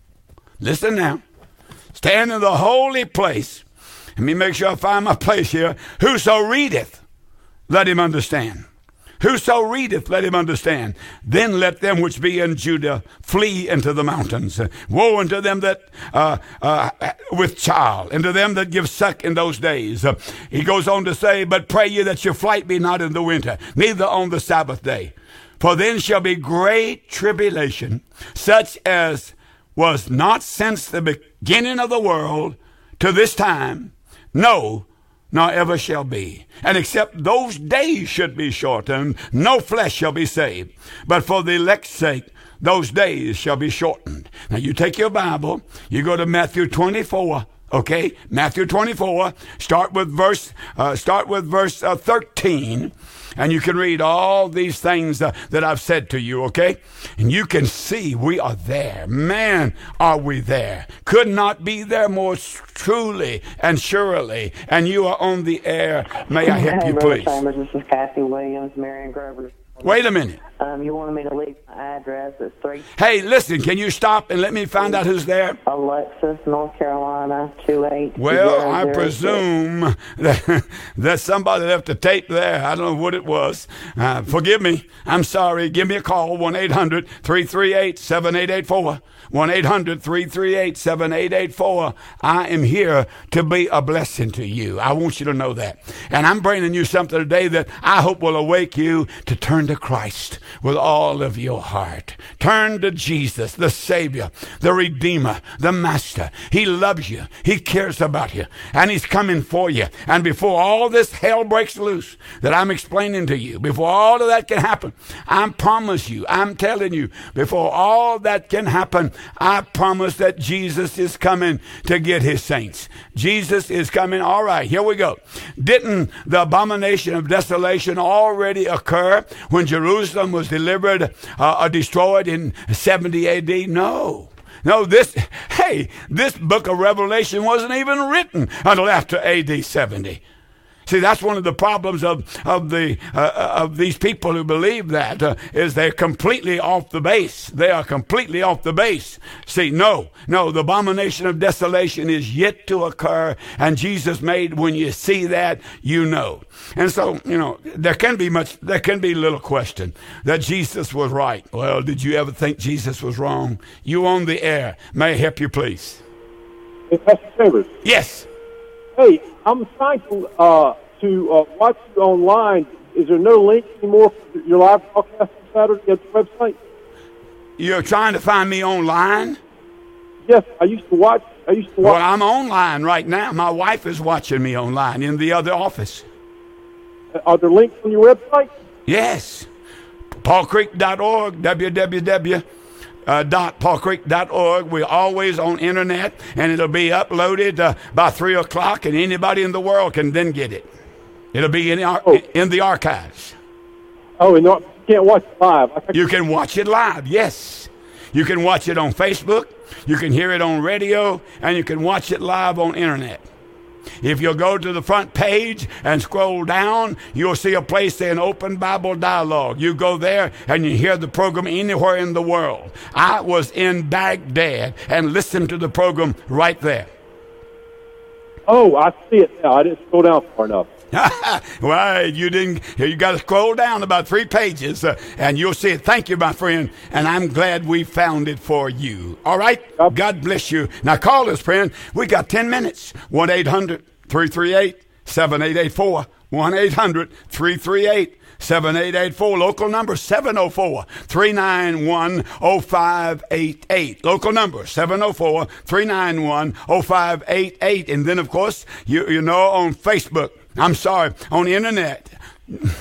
Listen now. Stand in the holy place. Let me make sure I find my place here. Whoso readeth, let him understand. Whoso readeth, let him understand. Then let them which be in Judah flee into the mountains. Woe unto them that uh, uh, with child, and to them that give suck in those days. Uh, he goes on to say, but pray ye that your flight be not in the winter, neither on the Sabbath day. For then shall be great tribulation, such as was not since the beginning of the world to this time, no, nor ever shall be. And except those days should be shortened, no flesh shall be saved. But for the elect's sake, those days shall be shortened. Now you take your Bible, you go to Matthew twenty-four, okay? Matthew twenty-four, start with verse, uh, start with verse uh, thirteen. And you can read all these things uh, that I've said to you, okay? And you can see we are there. Man, are we there. Could not be there more truly and surely. And you are on the air. May I help hey, you, Brother please? Chambers, this is Kathy Williams, Marion Grover. Wait a minute. Um, you wanted me to leave my address. It's three. Hey, listen, can you stop and let me find out who's there? Alexis, North Carolina, two eight. Well, I presume that, that somebody left a tape there. I don't know what it was. Uh, forgive me. I'm sorry. Give me a call, one eight hundred three three eight seven eight eight four. one eight hundred three three eight seven eight eight four. I am here to be a blessing to you. I want you to know that. And I'm bringing you something today that I hope will awake you to turn to Christ with all of your heart. Turn to Jesus, the Savior, the Redeemer, the Master. He loves you. He cares about you. And He's coming for you. And before all this hell breaks loose that I'm explaining to you, before all of that can happen, I promise you, I'm telling you, before all that can happen, I promise that Jesus is coming to get His saints. Jesus is coming. All right, here we go. Didn't the abomination of desolation already occur when Jerusalem was delivered uh, or destroyed in seventy A D? No. No, this, hey, this book of Revelation wasn't even written until after A D seventy. See, that's one of the problems of of the uh, of these people who believe that uh, is they're completely off the base. They are completely off the base. See, no, no, the abomination of desolation is yet to occur, and Jesus made when you see that, you know. And so, you know, there can be much, there can be little question that Jesus was right. Well, did you ever think Jesus was wrong? You on the air. May I help you, please? Hey, Pastor Chambers. Yes. Hey, I'm trying to uh, to uh, watch you online. Is there no link anymore for your live broadcast on Saturday at the website? You're trying to find me online? Yes, I used to watch. I used to watch. Well, I'm online right now. My wife is watching me online in the other office. Are there links on your website? Yes. paul creek dot org, w w w dot paul creek dot org. We're always on internet, and it'll be uploaded uh, by three o'clock, and anybody in the world can then get it. It'll be in the, ar- oh. in the archives. Oh, and not, you can't watch it live. I You can watch it live, yes. You can watch it on Facebook, you can hear it on radio, and you can watch it live on internet. If you'll go to the front page and scroll down, you'll see a place saying Open Bible Dialogue. You go there and you hear the program anywhere in the world. I was in Baghdad and listened to the program right there. Oh, I see it now. I didn't scroll down far enough. Well, you didn't. You got to scroll down about three pages, uh, and you'll see it. Thank you, my friend, and I'm glad we found it for you. All right? Yep. God bless you. Now, call us, friend. We got ten minutes. one eight hundred three three eight seven eight eight four. one eight hundred three three eight seven eight eight four. Local number seven oh four three nine one oh five eight eight. Local number seven oh four three nine one oh five eight eight. And then, of course, you, you know, on Facebook. I'm sorry, on the internet.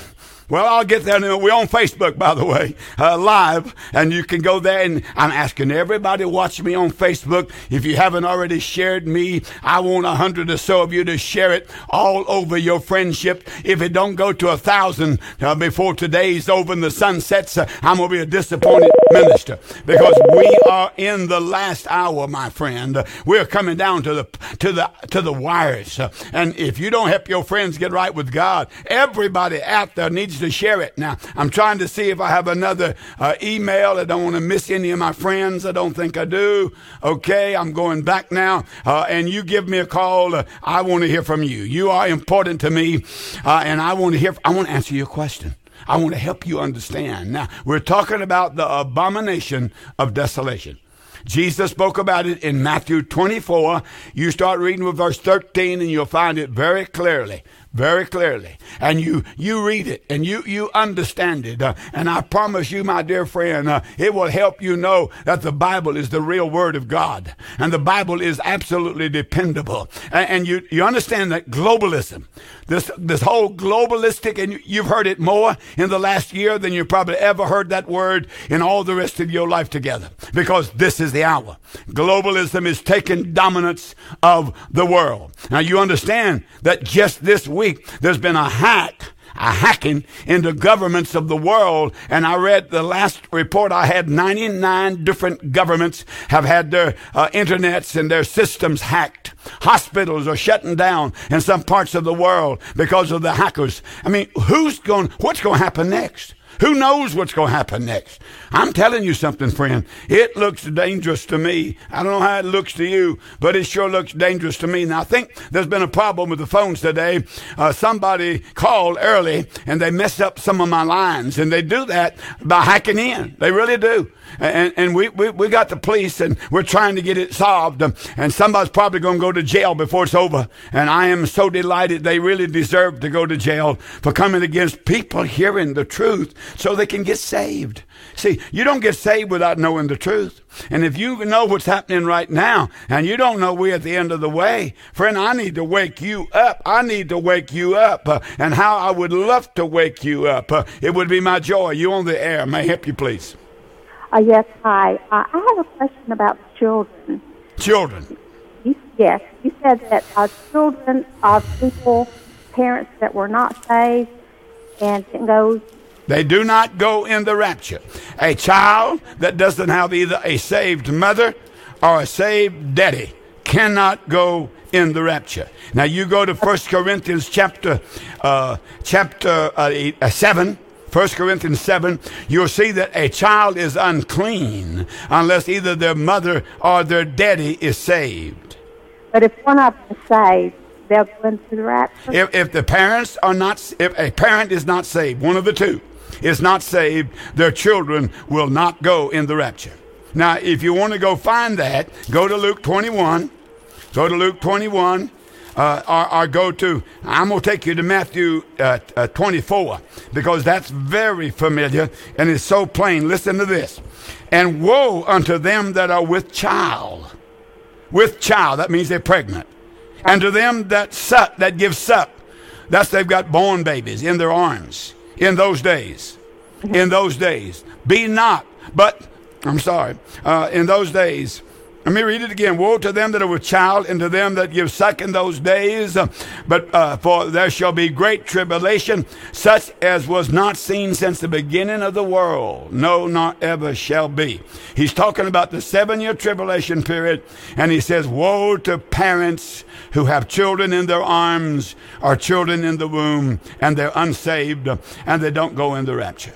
Well, I'll get there. We're on Facebook, by the way, uh, live, and you can go there. And I'm asking everybody watch me on Facebook. If you haven't already shared me, I want a hundred or so of you to share it all over your friendship. If it don't go to a thousand uh, before today's over and the sun sets, uh, I'm going to be a disappointed minister, because we are in the last hour, my friend. Uh, we're coming down to the to the to the wires, uh, and if you don't help your friends get right with God, everybody out there needs to share it. Now, I'm trying to see if I have another uh, email. I don't want to miss any of my friends. I don't think I do. Okay, I'm going back now, uh, and you give me a call. Uh, I want to hear from you. You are important to me, uh, and I want to hear. I want to answer your question. I want to help you understand. Now, we're talking about the abomination of desolation. Jesus spoke about it in Matthew twenty-four. You start reading with verse thirteen, and you'll find it very clearly. Very clearly. And you, you read it and you, you understand it. Uh, and I promise you, my dear friend, uh, it will help you know that the Bible is the real word of God. And the Bible is absolutely dependable. And, and you, you understand that globalism, this, this whole globalistic, and you've heard it more in the last year than you probably ever heard that word in all the rest of your life together. Because this is the hour. Globalism is taking dominance of the world. Now you understand that just this week, there's been a hack, a hacking into governments of the world. And I read the last report I had, ninety-nine different governments have had their uh, internets and their systems hacked. Hospitals are shutting down in some parts of the world because of the hackers. I mean, who's going, what's going to happen next? Who knows what's going to happen next? I'm telling you something, friend. It looks dangerous to me. I don't know how it looks to you, but it sure looks dangerous to me. Now, I think there's been a problem with the phones today. Uh, somebody called early, and they messed up some of my lines, and they do that by hacking in. They really do. And, and we, we, we got the police, and we're trying to get it solved. Um, and somebody's probably going to go to jail before it's over. And I am so delighted. They really deserve to go to jail for coming against people hearing the truth so they can get saved. See, you don't get saved without knowing the truth. And if you know what's happening right now, and you don't know we're at the end of the way, friend, I need to wake you up. I need to wake you up. Uh, and how I would love to wake you up. Uh, it would be my joy. You on the air. May I help you, please? Uh, yes, hi. Uh, I have a question about children. Children. You, yes, you said that uh, children of people, parents that were not saved, and didn't go. They do not go in the rapture. A child that doesn't have either a saved mother or a saved daddy cannot go in the rapture. Now you go to First Corinthians chapter uh, chapter uh, seven. First Corinthians seven, you'll see that a child is unclean unless either their mother or their daddy is saved. But if one of them is saved, they'll go into the rapture? If, if the parents are not, if a parent is not saved, one of the two is not saved, their children will not go in the rapture. Now, if you want to go find that, go to Luke twenty-one. Go to Luke twenty-one. Uh, or, or go to, I'm going to take you to Matthew uh, uh, twenty-four, because that's very familiar and it's so plain. Listen to this. And woe unto them that are with child. With child, that means they're pregnant. And to them that suck, that give suck. That's they've got born babies in their arms. In those days. In those days. Be not, but, I'm sorry, uh, in those days. Let me read it again. Woe to them that are with child, and to them that give suck in those days. Uh, but uh, for there shall be great tribulation, such as was not seen since the beginning of the world. No, not ever shall be. He's talking about the seven-year tribulation period, and he says, woe to parents who have children in their arms or children in the womb, and they're unsaved, and they don't go in the rapture.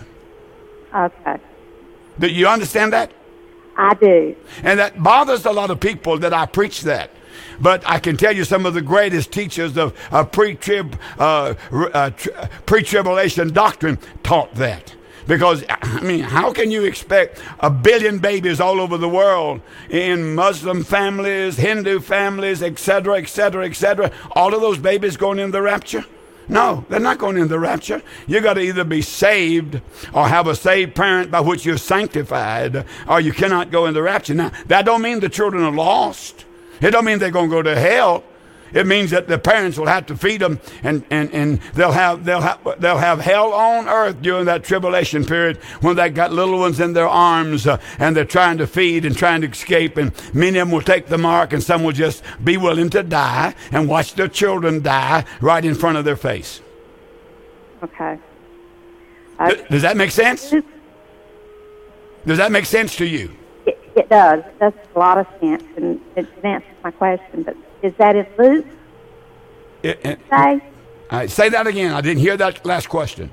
Okay. Do you understand that? I do. And that bothers a lot of people that I preach that. But I can tell you some of the greatest teachers of, of pre-trib, uh, uh, tri- pre-tribulation doctrine taught that. Because, I mean, how can you expect a billion babies all over the world in Muslim families, Hindu families, et cetera, et cetera, et cetera, all of those babies going in the rapture? No, they're not going in the rapture. You got to either be saved or have a saved parent by which you're sanctified, or you cannot go in the rapture. Now, that don't mean the children are lost. It don't mean they're going to go to hell. It means that the parents will have to feed them, and, and, and they'll have they'll have they'll have hell on earth during that tribulation period when they got little ones in their arms uh, and they're trying to feed and trying to escape. And many of them will take the mark, and some will just be willing to die and watch their children die right in front of their face. Okay. Uh, does that make sense? Does that make sense to you? It, it does. It does make a lot of sense, and it answers my question. But is that in Luke? It, it, say? Uh, say that again. I didn't hear that last question.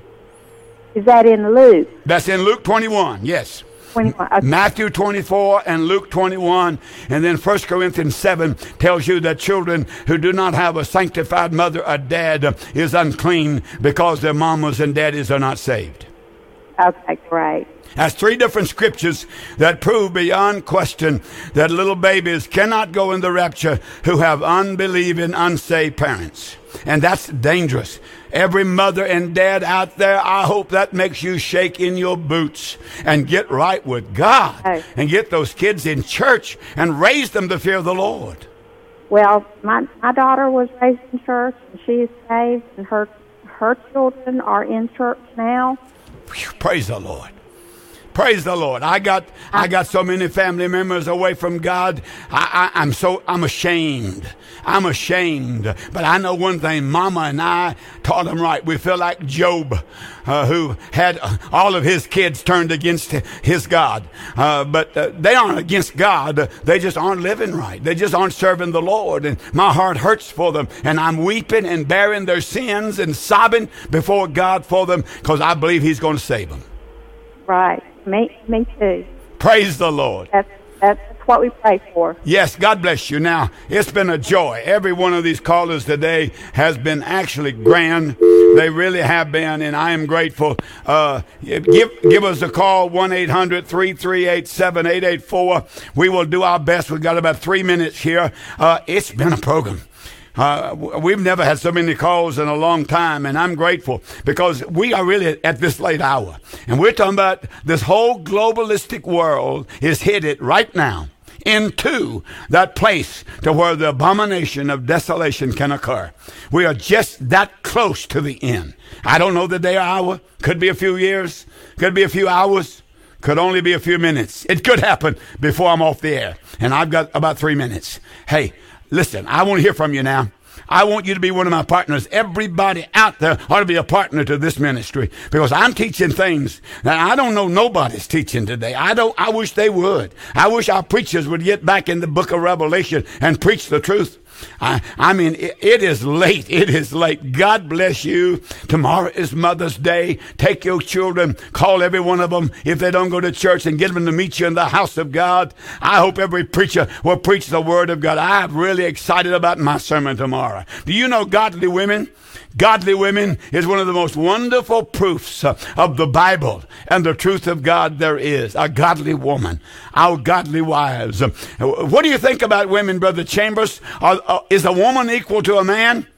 Is that in Luke? That's in Luke twenty-one, yes. twenty-one. Okay. Matthew twenty-four and Luke twenty-one. And then First Corinthians seven tells you that children who do not have a sanctified mother or dad is unclean because their mamas and daddies are not saved. Okay, great. That's three different scriptures that prove beyond question that little babies cannot go in the rapture who have unbelieving, unsaved parents. And that's dangerous. Every mother and dad out there, I hope that makes you shake in your boots and get right with God Oh. and get those kids in church and raise them to fear the Lord. Well, my my daughter was raised in church, and she is saved, and her her children are in church now. Whew, praise the Lord. Praise the Lord. I got I got so many family members away from God. I, I, I'm so I'm ashamed. I'm ashamed. But I know one thing. Mama and I taught them right. We feel like Job, uh, who had all of his kids turned against his God. Uh, but uh, they aren't against God. They just aren't living right. They just aren't serving the Lord. And my heart hurts for them. And I'm weeping and bearing their sins and sobbing before God for them because I believe He's going to save them. Right. Me, me too. Praise the Lord. That's, that's what we pray for. Yes, God bless you. Now, it's been a joy. Every one of these callers today has been actually grand. They really have been, and I am grateful. Uh, give give us a call, one eight hundred three three eight seven eight eight four. We will do our best. We've got about three minutes here. Uh, it's been a program. Uh, we've never had so many calls in a long time, and I'm grateful because we are really at this late hour. And we're talking about this whole globalistic world is headed right now into that place to where the abomination of desolation can occur. We are just that close to the end. I don't know the day or hour. Could be a few years. Could be a few hours. Could only be a few minutes. It could happen before I'm off the air. And I've got about three minutes. Hey, listen, I want to hear from you now. I want you to be one of my partners. Everybody out there ought to be a partner to this ministry because I'm teaching things that I don't know nobody's teaching today. I don't. I wish they would. I wish our preachers would get back in the book of Revelation and preach the truth. I, I mean, it, it is late. It is late. God bless you. Tomorrow is Mother's Day. Take your children. Call every one of them if they don't go to church and get them to meet you in the house of God. I hope every preacher will preach the word of God. I'm really excited about my sermon tomorrow. Do you know godly women? Godly women is one of the most wonderful proofs uh, of the Bible and the truth of God there is. A godly woman, our godly wives. Uh, what do you think about women, Brother Chambers? Are, uh, is a woman equal to a man?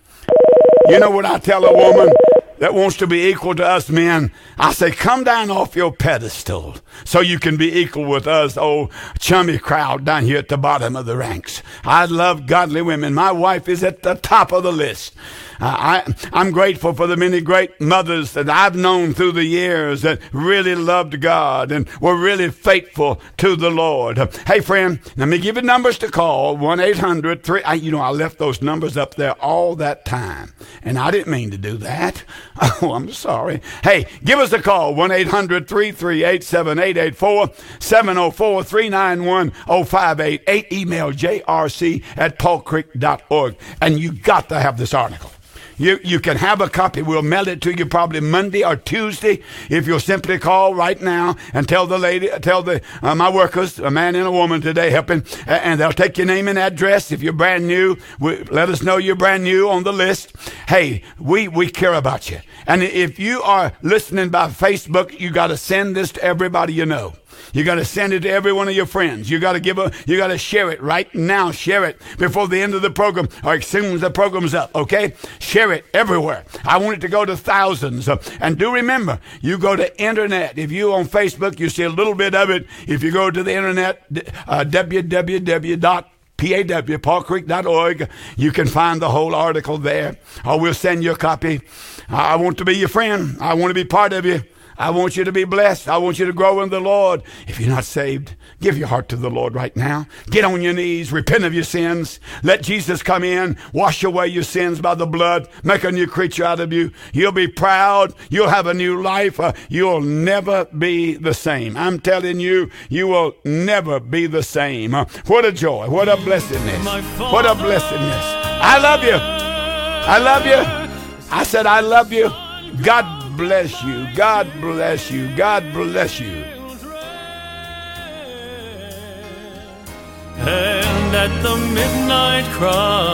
You know what I tell a woman that wants to be equal to us men? I say, come down off your pedestal so you can be equal with us, old chummy crowd down here at the bottom of the ranks. I love godly women. My wife is at the top of the list. Uh, I, I'm grateful for the many great mothers that I've known through the years that really loved God and were really faithful to the Lord. Uh, hey, friend, let me give you numbers to call, one eight hundred three. I, you know, I left those numbers up there all that time, and I didn't mean to do that. Oh, I'm sorry. Hey, give us a call, one eight hundred three three eight seven eight eight four, seven oh four three nine one oh five eight eight. Email j r c at paul creek dot org, and you got to have this article. You you can have a copy. We'll mail it to you probably Monday or Tuesday if you'll simply call right now and tell the lady, tell the uh, my workers, a man and a woman today helping, and they'll take your name and address. If you're brand new, we, let us know you're brand new on the list. Hey, we, we care about you. And if you are listening by Facebook, you got to send this to everybody you know. You got to send it to every one of your friends. You got to give a, you got to share it right now. Share it before the end of the program or as soon as the program's up. Okay? Share it everywhere. I want it to go to thousands. Uh, and do remember, you go to internet. If you on Facebook, you see a little bit of it. If you go to the internet, uh, w w w dot P A W, paul creek dot org. You can find the whole article there, or we'll send you a copy. I want to be your friend. I want to be part of you. I want you to be blessed. I want you to grow in the Lord. If you're not saved, give your heart to the Lord right now. Get on your knees. Repent of your sins. Let Jesus come in. Wash away your sins by the blood. Make a new creature out of you. You'll be proud. You'll have a new life. Uh, you'll never be the same. I'm telling you, you will never be the same. Uh, what a joy. What a blessedness. What a blessedness. I love you. I love you. I said I love you. God bless you. God bless you. God bless you. And at the midnight cry,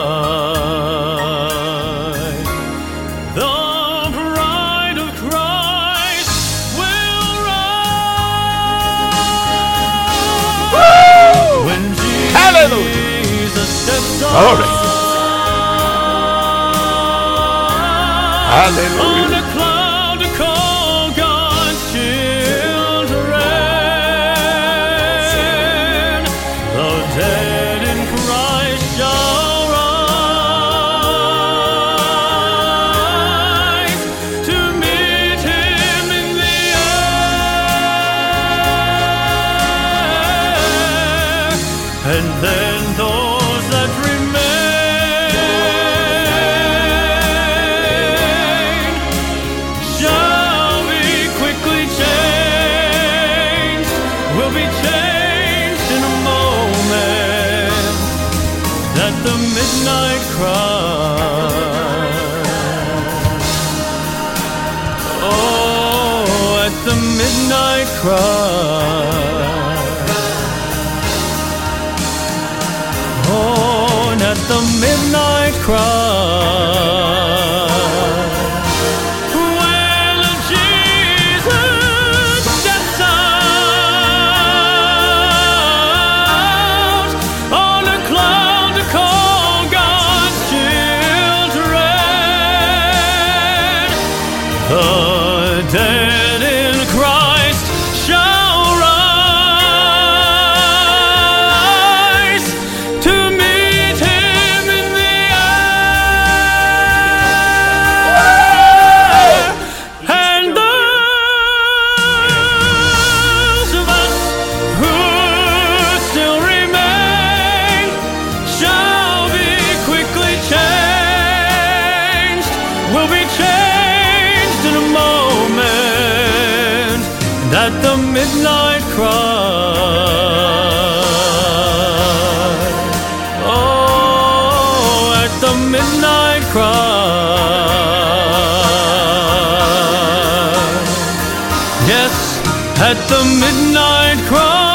the bride of Christ will rise. Woo! When Jesus Hallelujah. steps Glory. on Hallelujah. on a cloud to call God's children, the dead in Christ shall rise to meet Him in the air, and then those that remain midnight cry. Oh, at the midnight cry. Oh, and at the midnight cry. The dead in Christ shall rise to meet Him in the air, and those of us who still remain shall be quickly changed, will be changed in a moment, at the midnight cry. Oh, at the midnight cry. Yes, at the midnight cry.